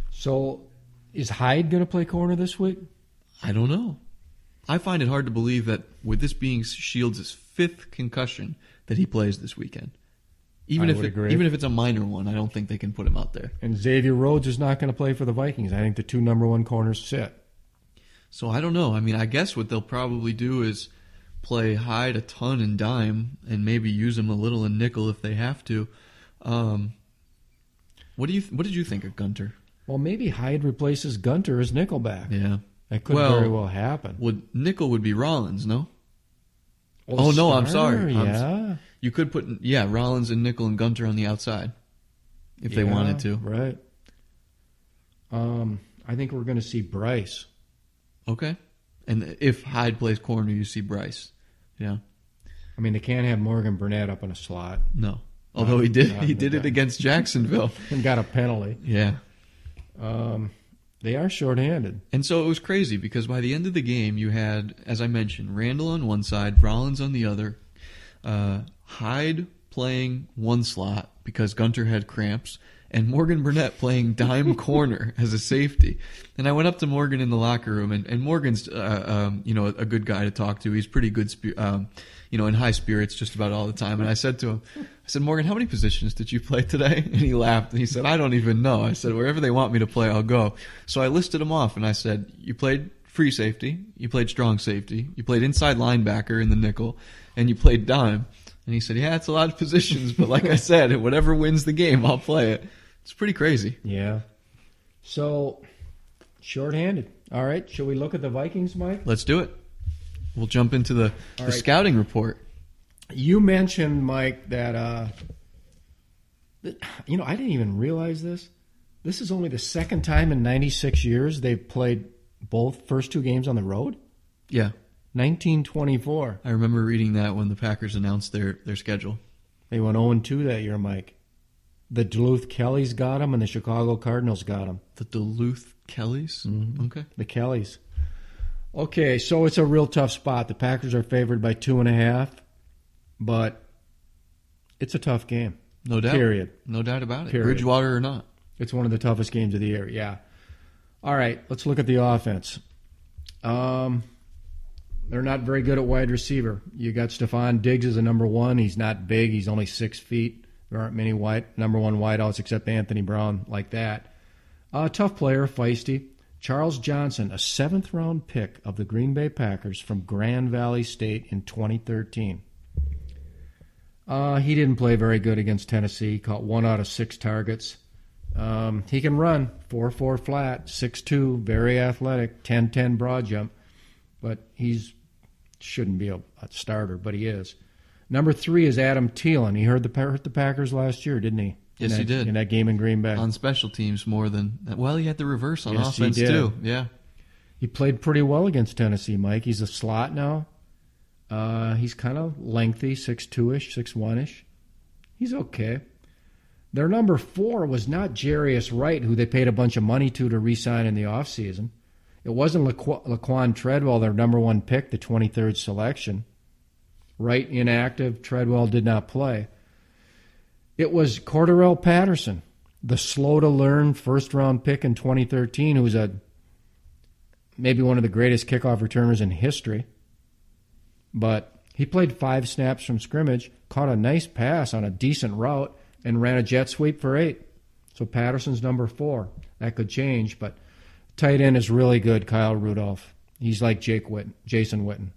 So, is Hyde going to play corner this week? I don't know. I find it hard to believe that with this being Shields' fifth concussion that he plays this weekend. Even I if would it, agree. even if it's a minor one, I don't think they can put him out there. And Xavier Rhodes is not going to play for the Vikings. I think the two number one corners sit. So I don't know. I mean, I guess what they'll probably do is play Hyde a ton in dime and maybe use him a little in nickel if they have to. Um, what do you? What did you think of Gunter? Well, maybe Hyde replaces Gunter as nickelback. Yeah, That could Well, very well happen. would nickel would be Rollins? No. Well, oh no, I'm starter, sorry. I'm s- yeah, You could put yeah Rollins and nickel and Gunter on the outside if they Yeah, wanted to. Right. Um, I think we're going to see Bryce. Okay. And if Hyde plays corner, you see Bryce. Yeah. I mean, they can't have Morgan Burnett up in a slot No. Although he did not he in did the it game. against Jacksonville. and got a penalty. Yeah. Um, they are shorthanded. And so it was crazy because by the end of the game, you had, as I mentioned, Randall on one side, Rollins on the other, uh, Hyde playing one slot because Gunter had cramps, and Morgan Burnett playing dime corner as a safety. And I went up to Morgan in the locker room, and, and Morgan's, uh, um, you know, a good guy to talk to. He's pretty good, spi- um, you know, in high spirits just about all the time. And I said to him, I said, Morgan, how many positions did you play today? And he laughed, and he said, I don't even know. I said, wherever they want me to play, I'll go. So I listed them off, and I said, you played free safety, you played strong safety, you played inside linebacker in the nickel, and you played dime. And he said, yeah, it's a lot of positions, but like I said, whatever wins the game, I'll play it. It's pretty crazy. Yeah. So, shorthanded. All right. Shall we look at the Vikings, Mike? Let's do it. We'll jump into the, the right. scouting report. You mentioned, Mike, that, uh, that, you know, I didn't even realize this. This is only the second time in ninety-six years they've played both first two games on the road. Yeah. nineteen twenty-four. I remember reading that when the Packers announced their, their schedule. They went oh and two that year, Mike. The Duluth Kellys got them, and the Chicago Cardinals got them. The Duluth Kellys? Mm-hmm. Okay. The Kellys. Okay, so it's a real tough spot. The Packers are favored by two and a half, but it's a tough game. No doubt. Period. No doubt about it. Period. Bridgewater or not. It's one of the toughest games of the year, yeah. All right, let's look at the offense. Um, they're not very good at wide receiver. You got Stephon Diggs as a number one. He's not big. He's only six feet. There aren't many wide, number one wideouts except Anthony Brown like that. Uh, tough player, feisty. Charles Johnson, a seventh-round pick of the Green Bay Packers from Grand Valley State in twenty thirteen. Uh, he didn't play very good against Tennessee. He caught one out of six targets. Um, he can run four four flat, six two, very athletic, ten ten broad jump, but he's shouldn't be a, a starter, but he is. Number three is Adam Thielen. He heard the hurt the Packers last year, didn't he? Yes, that, he did. In that game in Green Bay. On special teams more than... Well, he had the reverse on Yes, he offense, did. too. Yeah. He played pretty well against Tennessee, Mike. He's a slot now. Uh, he's kind of lengthy, six two-ish, six one-ish. He's okay. Their number four was not Jarius Wright, who they paid a bunch of money to to re-sign in the offseason. It wasn't Laqu- Laquan Treadwell, their number one pick, the twenty-third selection. Wright inactive. Treadwell did not play. It was Cordarrelle Patterson, the slow-to-learn first-round pick in twenty thirteen, who was a maybe one of the greatest kickoff returners in history. But he played five snaps from scrimmage, caught a nice pass on a decent route, and ran a jet sweep for eight. So Patterson's number four. That could change, but tight end is really good, Kyle Rudolph. He's like Jake Witten, Jason Witten.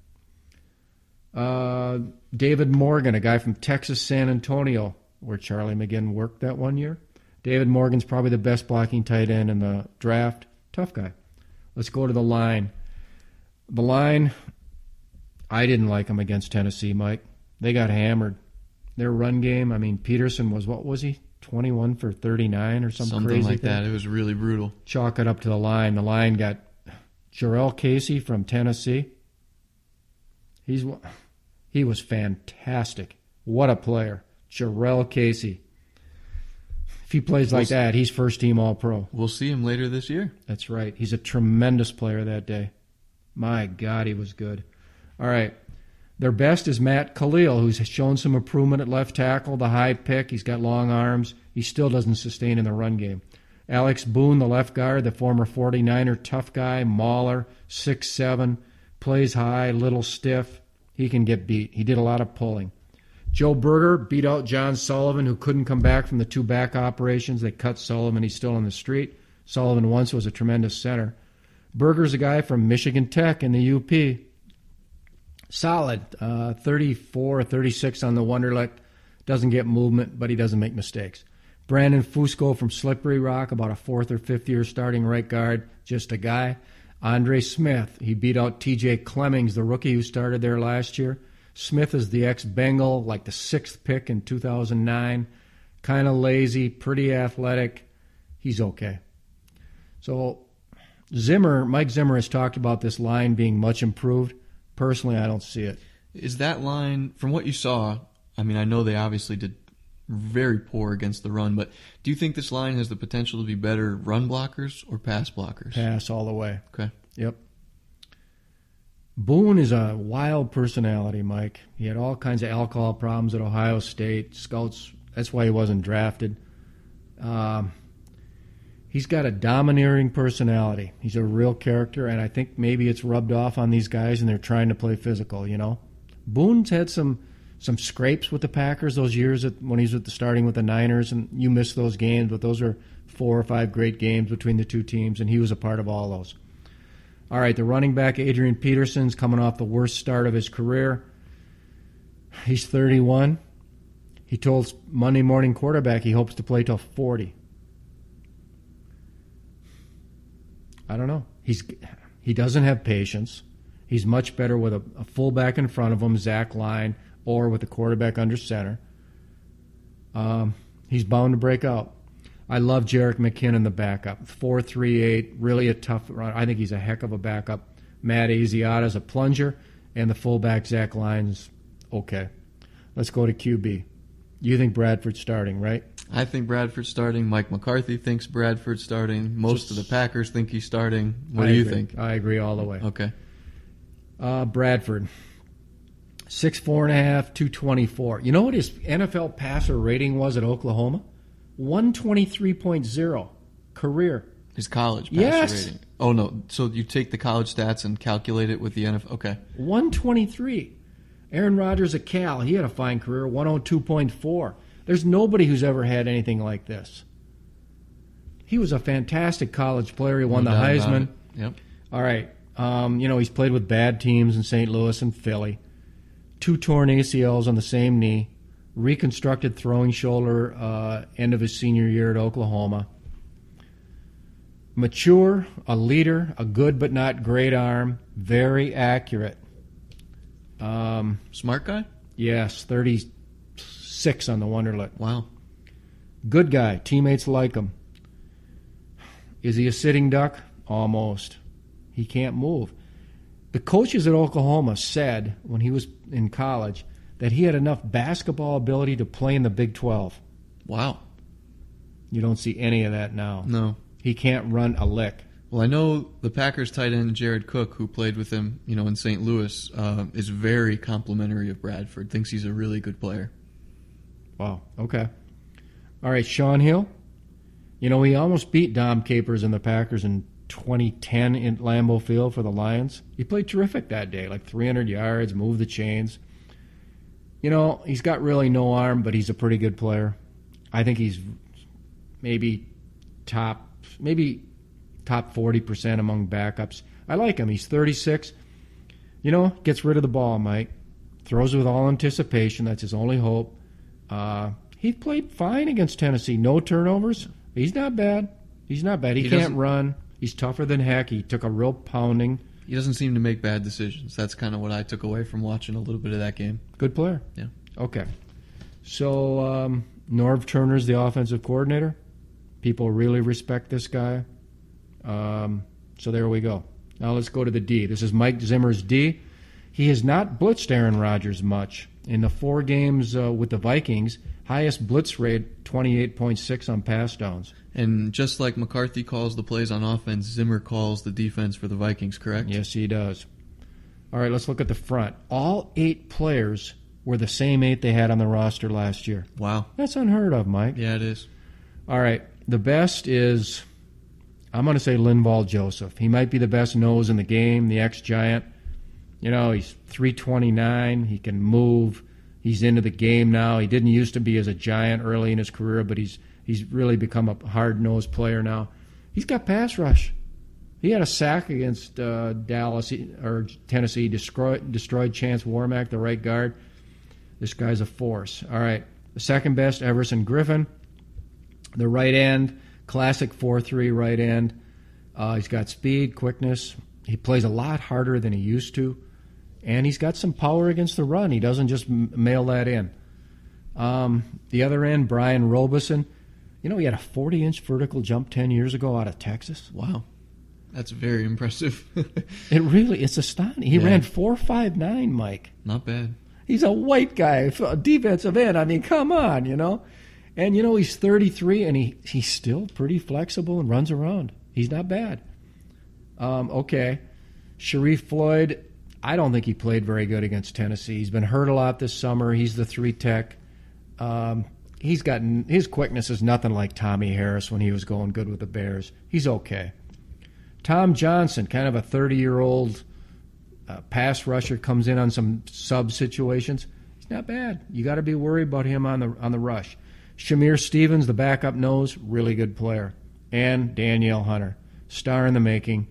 Uh, David Morgan, a guy from Texas San Antonio, where Charlie McGinn worked that one year. David Morgan's probably the best blocking tight end in the draft. Tough guy. Let's go to the line. The line, I didn't like them against Tennessee, Mike. They got hammered. Their run game, I mean, Peterson was, what was he? twenty-one for thirty-nine or something, Something crazy like thing. that. It was really brutal. Chalk it up to the line. The line got Jarrell Casey from Tennessee. He's He was fantastic. What a player. Jarrell Casey. If he plays like that, he's first-team All-Pro. We'll see him later this year. That's right. He's a tremendous player that day. My God, he was good. All right. Their best is Matt Khalil, who's shown some improvement at left tackle, the high pick. He's got long arms. He still doesn't sustain in the run game. Alex Boone, the left guard, the former forty-niner tough guy, mauler, six seven, plays high, little stiff. He can get beat. He did a lot of pulling. Joe Berger beat out John Sullivan, who couldn't come back from the two back operations. They cut Sullivan. He's still on the street. Sullivan once was a tremendous center. Berger's a guy from Michigan Tech in the U P. Solid. Uh, thirty-four, thirty-six on the Wonderlic. Doesn't get movement, but he doesn't make mistakes. Brandon Fusco from Slippery Rock, about a fourth or fifth year starting right guard. Just a guy. Andre Smith. He beat out T J Clemmings, the rookie who started there last year. Smith is the ex-Bengal, like the sixth pick in two thousand nine. Kind of lazy, pretty athletic. He's okay. So Zimmer, Mike Zimmer has talked about this line being much improved. Personally, I don't see it. Is that line, from what you saw, I mean, I know they obviously did very poor against the run, but do you think this line has the potential to be better run blockers or pass blockers? Pass all the way. Okay. Yep. Boone is a wild personality, Mike. He had all kinds of alcohol problems at Ohio State. Scouts, that's why he wasn't drafted. Um, he's got a domineering personality. He's a real character, and I think maybe it's rubbed off on these guys, and they're trying to play physical, you know? Boone's had some some scrapes with the Packers those years at, when he's with the, starting with the Niners, and you missed those games, but those are four or five great games between the two teams, and he was a part of all those. All right, the running back, Adrian Peterson's coming off the worst start of his career. He's thirty-one. He told Monday Morning Quarterback he hopes to play till forty. I don't know. He's he doesn't have patience. He's much better with a, a fullback in front of him, Zach Line, or with the quarterback under center. Um, he's bound to break out. I love Jerick McKinnon, the backup. four three eight, really a tough run. I think he's a heck of a backup. Matt Asiata's a plunger, and the fullback, Zach Line's okay. Let's go to Q B. You think Bradford's starting, right? I think Bradford's starting. Mike McCarthy thinks Bradford's starting. Most Just, of the Packers think he's starting. What I do you agree. think? I agree all the way. Okay. Uh, Bradford, six four and a half, two twenty-four. You know what his N F L passer rating was at Oklahoma? one twenty-three point oh career. His college passer yes. rating. Oh, no. So you take the college stats and calculate it with the N F L? Okay. one twenty-three. Aaron Rodgers at Cal, he had a fine career, one oh two point four. There's nobody who's ever had anything like this. He was a fantastic college player. He won No the doubt about Heisman. it. Yep. All right. Um, you know, he's played with bad teams in Saint Louis and Philly. Two torn A C Ls on the same knee. Reconstructed throwing shoulder uh, end of his senior year at Oklahoma. Mature, a leader, a good but not great arm. Very accurate. Um, Smart guy? yes, thirty-six on the Wonderlic. Wow. Good guy. Teammates like him. Is he a sitting duck? Almost. He can't move. The coaches at Oklahoma said when he was in college that he had enough basketball ability to play in the Big twelve. Wow. You don't see any of that now. No. He can't run a lick. Well, I know the Packers tight end Jared Cook, who played with him, you know, in Saint Louis, uh, is very complimentary of Bradford. Thinks he's a really good player. Wow. Okay. All right, Sean Hill. You know, he almost beat Dom Capers and the Packers in twenty ten in Lambeau Field for the Lions. He played terrific that day, like three hundred yards, moved the chains. You know, he's got really no arm, but he's a pretty good player. I think he's maybe top, maybe top forty percent among backups. I like him. He's thirty-six. You know, gets rid of the ball, Mike. Throws with all anticipation. That's his only hope. Uh, he played fine against Tennessee. No turnovers. He's not bad. He's not bad. He, He can't doesn't- run. He's tougher than heck. He took a real pounding. He doesn't seem to make bad decisions. That's kind of what I took away from watching a little bit of that game. Good player. Yeah. Okay. So, um, Norv Turner's the offensive coordinator. People really respect this guy. Um, so there we go. Now let's go to the D. This is Mike Zimmer's D. He has not blitzed Aaron Rodgers much. In the four games uh, with the Vikings, highest blitz rate, twenty-eight point six on pass downs. And just like McCarthy calls the plays on offense, Zimmer calls the defense for the Vikings, correct? Yes, he does. All right, let's look at the front. All eight players were the same eight they had on the roster last year. Wow. That's unheard of, Mike. Yeah, it is. All right, the best is, I'm going to say Linval Joseph. He might be the best nose in the game, the ex-Giant. You know, he's three twenty-nine. He can move. He's into the game now. He didn't used to be as a Giant early in his career, but he's he's really become a hard-nosed player now. He's got pass rush. He had a sack against uh, Dallas or Tennessee, destroyed, destroyed Chance Warmack, the right guard. This guy's a force. All right, the second best, Everson Griffin. The right end, classic four three right end. Uh, he's got speed, quickness. He plays a lot harder than he used to. And he's got some power against the run. He doesn't just m- mail that in. Um, the other end, Brian Robeson. You know, he had a forty-inch vertical jump ten years ago out of Texas. Wow. That's very impressive. It really, it's astonishing. He Yeah. ran four five nine, Mike. Not bad. He's a white guy, a defensive end. I mean, come on, you know. And, you know, he's thirty-three, and he, he's still pretty flexible and runs around. He's not bad. Um, okay. Sharif Floyd, I don't think he played very good against Tennessee. He's been hurt a lot this summer. He's the three tech. Um, he's gotten his quickness is nothing like Tommy Harris when he was going good with the Bears. He's okay. Tom Johnson, kind of a thirty-year-old uh, pass rusher, comes in on some sub situations. He's not bad. You got to be worried about him on the on the rush. Shamir Stevens, the backup nose, really good player. And Danielle Hunter, star in the making.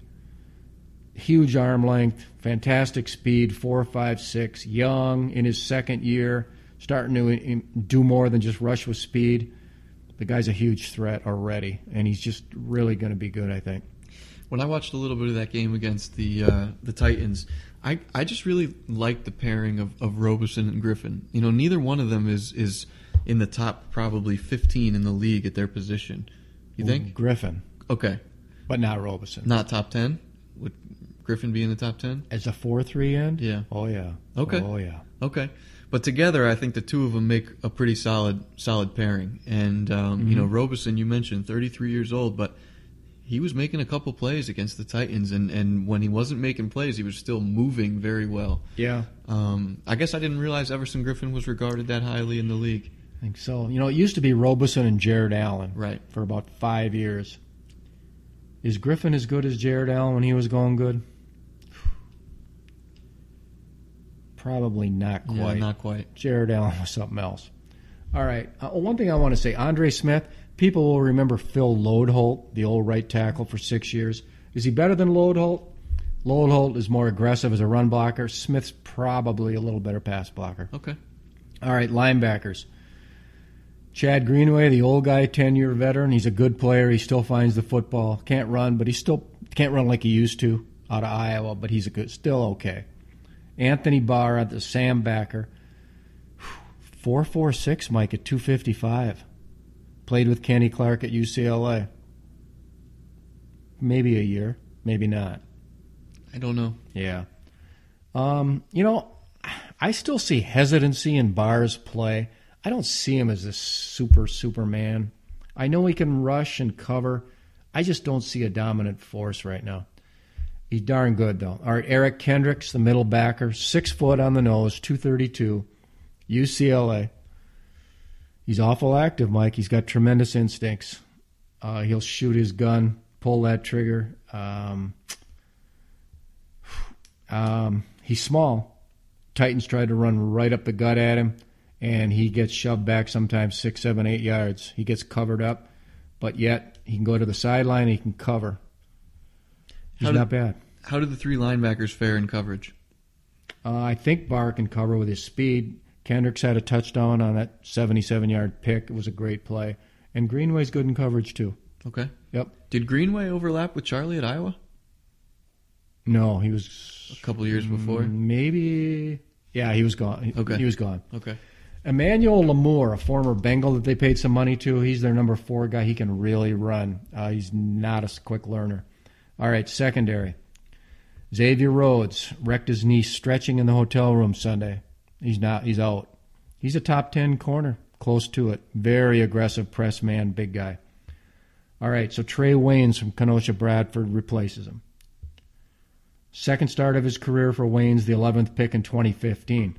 Huge arm length, fantastic speed, four, five, six, young in his second year, starting to do more than just rush with speed. The guy's a huge threat already, and he's just really going to be good, I think. When I watched a little bit of that game against the uh, the Titans, I, I just really liked the pairing of, of Robeson and Griffin. You know, neither one of them is, is in the top probably fifteen in the league at their position. You think? Griffin. Okay. But not Robeson. Not top ten? Would Griffin be in the top ten? As a four three end? Yeah. Oh, yeah. Okay. Oh, yeah. Okay. But together, I think the two of them make a pretty solid solid pairing. And, um, mm-hmm. you know, Robeson, you mentioned, thirty-three years old, but he was making a couple plays against the Titans, and, and when he wasn't making plays, he was still moving very well. Yeah. Um, I guess I didn't realize Everson Griffin was regarded that highly in the league. I think so. You know, it used to be Robeson and Jared Allen. Right. For about five years. Is Griffin as good as Jared Allen when he was going good? Probably not quite. Yeah, not quite. Jared Allen was something else. All right. Uh, one thing I want to say, Andre Smith, people will remember Phil Lodeholt, the old right tackle for six years. Is he better than Lodeholt? Lodeholt is more aggressive as a run blocker. Smith's probably a little better pass blocker. Okay. All right, linebackers. Chad Greenway, the old guy, ten-year veteran. He's a good player. He still finds the football. Can't run, but he still can't run like he used to out of Iowa, but he's a good, still okay. Anthony Barr, the Sam backer. four four six, Mike, at two fifty-five. Played with Kenny Clark at U C L A. Maybe a year, maybe not. I don't know. Yeah. Um, you know, I still see hesitancy in Barr's play. I don't see him as a super Superman. I know he can rush and cover. I just don't see a dominant force right now. He's darn good, though. All right, Eric Kendricks, the middle backer, six foot on the nose, two thirty-two, U C L A. He's awful active, Mike. He's got tremendous instincts. Uh, he'll shoot his gun, pull that trigger. Um, um, he's small. Titans tried to run right up the gut at him, and he gets shoved back sometimes six, seven, eight yards. He gets covered up, but yet he can go to the sideline and he can cover. He's how did, not bad. How did the three linebackers fare in coverage? Uh, I think Barr can cover with his speed. Kendricks had a touchdown on that seventy-seven-yard pick. It was a great play. And Greenway's good in coverage, too. Okay. Yep. Did Greenway overlap with Charlie at Iowa? No, he was... A couple years before? Maybe... Yeah, he was gone. Okay. He was gone. Okay. Emmanuel Lamour, a former Bengal that they paid some money to. He's their number four guy. He can really run. Uh, he's not a quick learner. All right, secondary. Xavier Rhodes wrecked his knee stretching in the hotel room Sunday. He's not. He's out. He's a top ten corner, close to it. Very aggressive press man, big guy. All right, so Trey Waynes from Kenosha Bradford replaces him. Second start of his career for Waynes, the eleventh pick in twenty fifteen.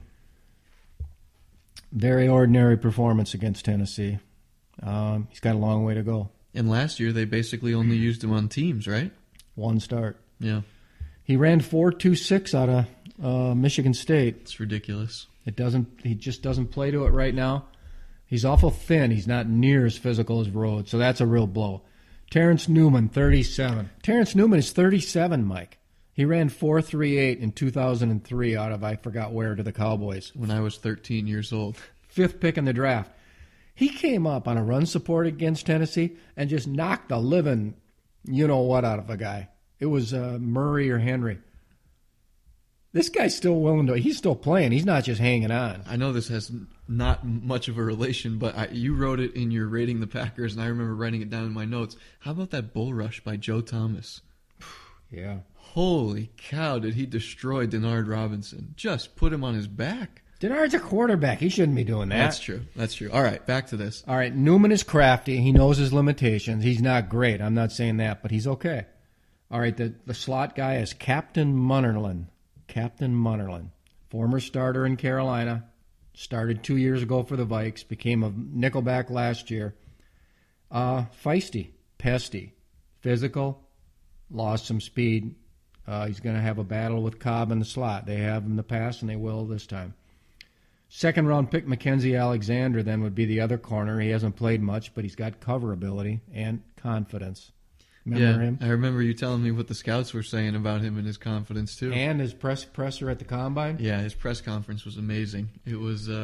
Very ordinary performance against Tennessee. Um, he's got a long way to go. And last year they basically only used him on teams, right? One start. Yeah. He ran four two six out of uh, Michigan State. It's ridiculous. It doesn't. He just doesn't play to it right now. He's awful thin. He's not near as physical as Rhodes, so that's a real blow. Terrence Newman, thirty-seven. Terrence Newman is thirty-seven, Mike. He ran four three eight in two thousand three out of I forgot where to the Cowboys. When I was thirteen years old. Fifth pick in the draft. He came up on a run support against Tennessee and just knocked the living you-know-what out of a guy. It was uh, Murray or Henry. This guy's still willing to... He's still playing. He's not just hanging on. I know this has not much of a relation, but I, you wrote it in your Rating the Packers, and I remember writing it down in my notes. How about that bull rush by Joe Thomas? Yeah. Holy cow, did he destroy Denard Robinson. Just put him on his back. Denard's a quarterback. He shouldn't be doing that. That's true. That's true. All right, back to this. All right, Newman is crafty. He knows his limitations. He's not great. I'm not saying that, but he's okay. All right, the, the slot guy is Captain Munnerlin. Captain Munnerlin, former starter in Carolina, started two years ago for the Vikes, became a nickelback last year. Uh, feisty, pesty, physical, lost some speed. Uh, he's going to have a battle with Cobb in the slot. They have in the past, and they will this time. Second round pick Mackenzie Alexander then would be the other corner. He hasn't played much, but he's got cover ability and confidence. Remember yeah, him? I remember you telling me what the scouts were saying about him and his confidence too. And his press presser at the combine. Yeah, his press conference was amazing. It was. Uh,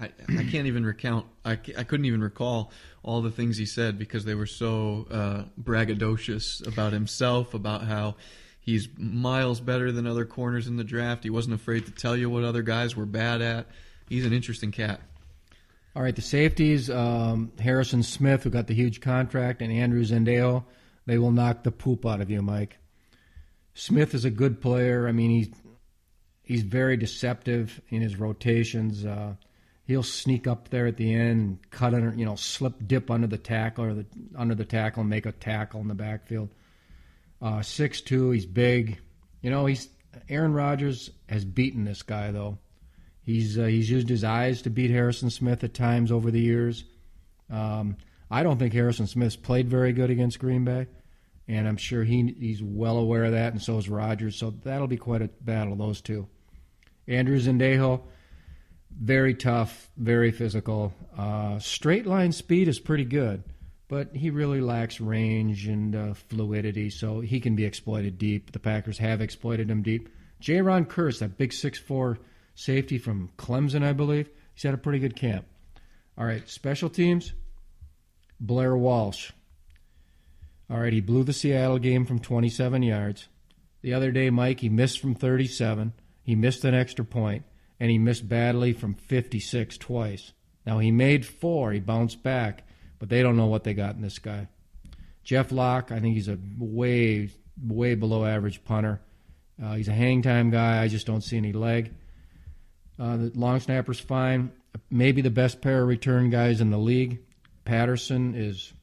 I, I can't even recount. I, I couldn't even recall all the things he said because they were so uh, braggadocious about himself, about how he's miles better than other corners in the draft. He wasn't afraid to tell you what other guys were bad at. He's an interesting cat. All right, the safeties, um, Harrison Smith, who got the huge contract, and Andrew Zendejo, they will knock the poop out of you, Mike. Smith is a good player. I mean, he's, he's very deceptive in his rotations. Uh, he'll sneak up there at the end and cut under, you know, slip dip under the tackle or the, under the tackle and make a tackle in the backfield. Uh, six two, he's big. You know, he's Aaron Rodgers has beaten this guy, though. He's uh, he's used his eyes to beat Harrison Smith at times over the years. Um, I don't think Harrison Smith's played very good against Green Bay, and I'm sure he he's well aware of that, and so is Rodgers. So that'll be quite a battle, those two. Andrew Zendejo, very tough, very physical. Uh, straight line speed is pretty good, but he really lacks range and uh, fluidity, so he can be exploited deep. The Packers have exploited him deep. Jaron Kearse, that big six foot four safety from Clemson, I believe, he's had a pretty good camp. All right, special teams, Blair Walsh. All right, he blew the Seattle game from twenty-seven yards. The other day, Mike, he missed from thirty-seven. He missed an extra point, and he missed badly from fifty-six twice. Now, he made four. He bounced back, but they don't know what they got in this guy. Jeff Locke, I think he's a way, way below average punter. Uh, he's a hang time guy. I just don't see any leg. Uh, the long snapper's fine. Maybe the best pair of return guys in the league. Patterson is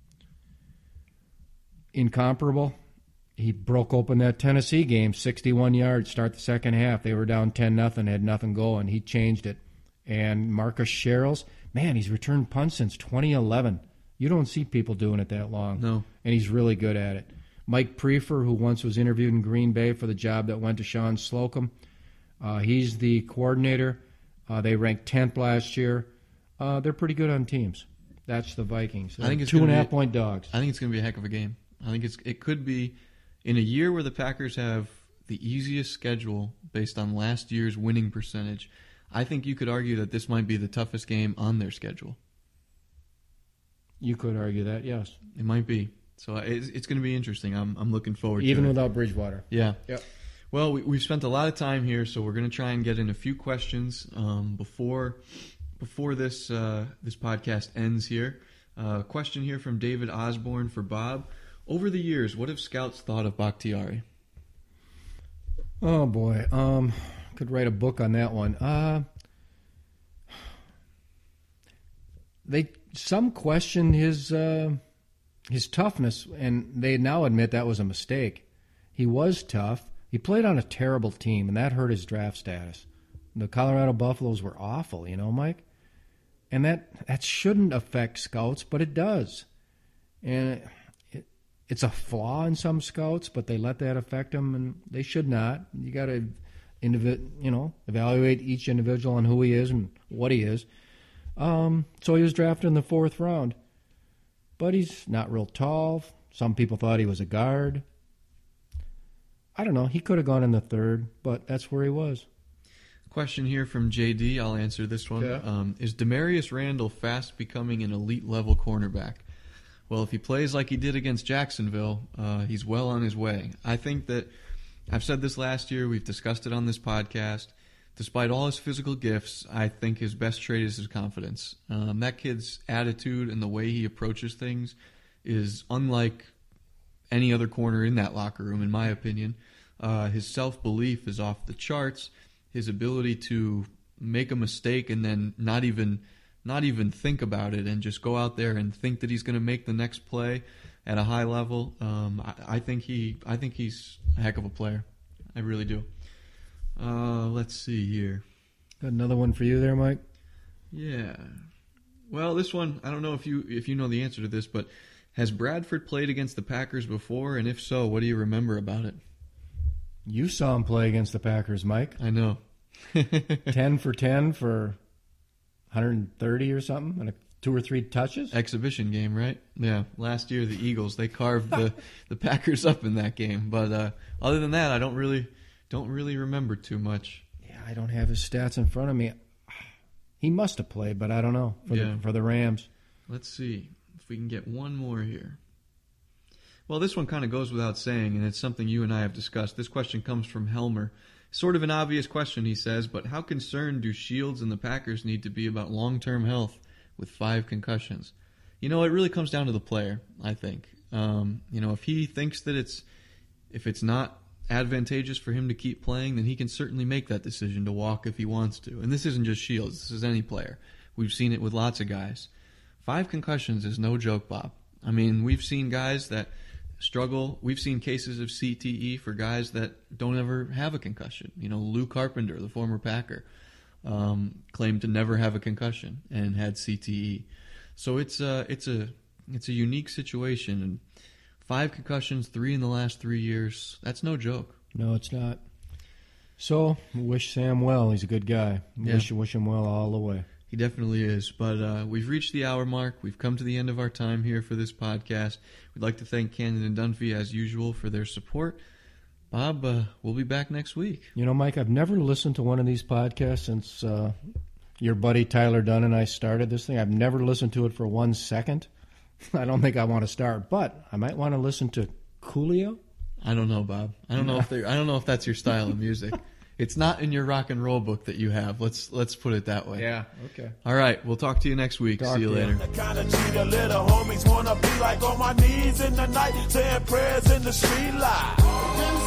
incomparable. He broke open that Tennessee game, sixty-one yards, start the second half. They were down ten nothing, had nothing going. He changed it. And Marcus Sherrills, man, he's returned punts since twenty eleven. You don't see people doing it that long. No. And he's really good at it. Mike Prefer, who once was interviewed in Green Bay for the job that went to Sean Slocum, uh, he's the coordinator. Uh, they ranked tenth last year. Uh, they're pretty good on teams. That's the Vikings. I think it's two and a gonna half be, point dogs. I think it's going to be a heck of a game. I think it's it could be in a year where the Packers have the easiest schedule based on last year's winning percentage. I think you could argue that this might be the toughest game on their schedule. You could argue that, yes. It might be. So it's, it's going to be interesting. I'm I'm looking forward to it. Even without Bridgewater. Yeah. Yep. Well, we, we've spent a lot of time here, so we're going to try and get in a few questions um, before before this uh, this podcast ends here. Uh, question here from David Osborne for Bob. Over the years, what have scouts thought of Bakhtiari? Oh, boy. Um, could write a book on that one. Uh, they some question his uh, his toughness, and they now admit that was a mistake. He was tough. He played on a terrible team, and that hurt his draft status. The Colorado Buffaloes were awful, you know, Mike? And that, that shouldn't affect scouts, but it does. And it, it's a flaw in some scouts, but they let that affect them, and they should not. You got to, you know, evaluate each individual on who he is and what he is. Um, so he was drafted in the fourth round. But he's not real tall. Some people thought he was a guard. I don't know. He could have gone in the third, but that's where he was. Question here from J D. I'll answer this one. Yeah. Um, is Demarius Randall fast becoming an elite-level cornerback? Well, if he plays like he did against Jacksonville, uh, he's well on his way. I think that, I've said this last year, we've discussed it on this podcast, despite all his physical gifts, I think his best trait is his confidence. Um, that kid's attitude and the way he approaches things is unlike any other corner in that locker room, in my opinion. Uh, his self-belief is off the charts. His ability to make a mistake and then not even not even think about it and just go out there and think that he's going to make the next play at a high level. Um, I, I think he I think he's a heck of a player. I really do. Uh, let's see here. Got another one for you there, Mike? Yeah. Well, this one, I don't know if you if you know the answer to this, but has Bradford played against the Packers before? And if so, what do you remember about it? You saw him play against the Packers, Mike. I know. ten for ten for one hundred thirty or something, and a, two or three touches. Exhibition game, right? Yeah. Last year, the Eagles, they carved the, the Packers up in that game. But uh, other than that, I don't really don't really remember too much. Yeah, I don't have his stats in front of me. He must have played, but I don't know for Yeah. the for the Rams. Let's see if we can get one more here. Well, this one kind of goes without saying, and it's something you and I have discussed. This question comes from Helmer. Sort of an obvious question, he says, but how concerned do Shields and the Packers need to be about long-term health with five concussions? You know, it really comes down to the player, I think. Um, you know, if he thinks that it's if it's not advantageous for him to keep playing, then he can certainly make that decision to walk if he wants to. And this isn't just Shields. This is any player. We've seen it with lots of guys. Five concussions is no joke, Bob. I mean, we've seen guys that struggle. We've seen cases of C T E for guys that don't ever have a concussion. You know, Lou Carpenter, the former Packer, um, claimed to never have a concussion and had C T E. So it's a, it's a, it's a unique situation. And five concussions, three in the last three years, that's no joke. No, it's not. So, wish Sam well. He's a good guy. Yeah. Wish, wish him well all the way. He definitely is. But uh, we've reached the hour mark. We've come to the end of our time here for this podcast. We'd like to thank Cannon and Dunphy, as usual, for their support. Bob, uh, we'll be back next week. You know, Mike, I've never listened to one of these podcasts since uh, your buddy Tyler Dunn and I started this thing. I've never listened to it for one second. I don't think I want to start, but I might want to listen to Coolio. I don't know, Bob. I don't know if they I don't know if that's your style of music. It's not in your rock and roll book that you have. Let's let's put it that way. Yeah, okay. All right, we'll talk to you next week. Talk See you to you. later. The kind of G the little homies wanna be like on my knees in the night, saying prayers in the street light.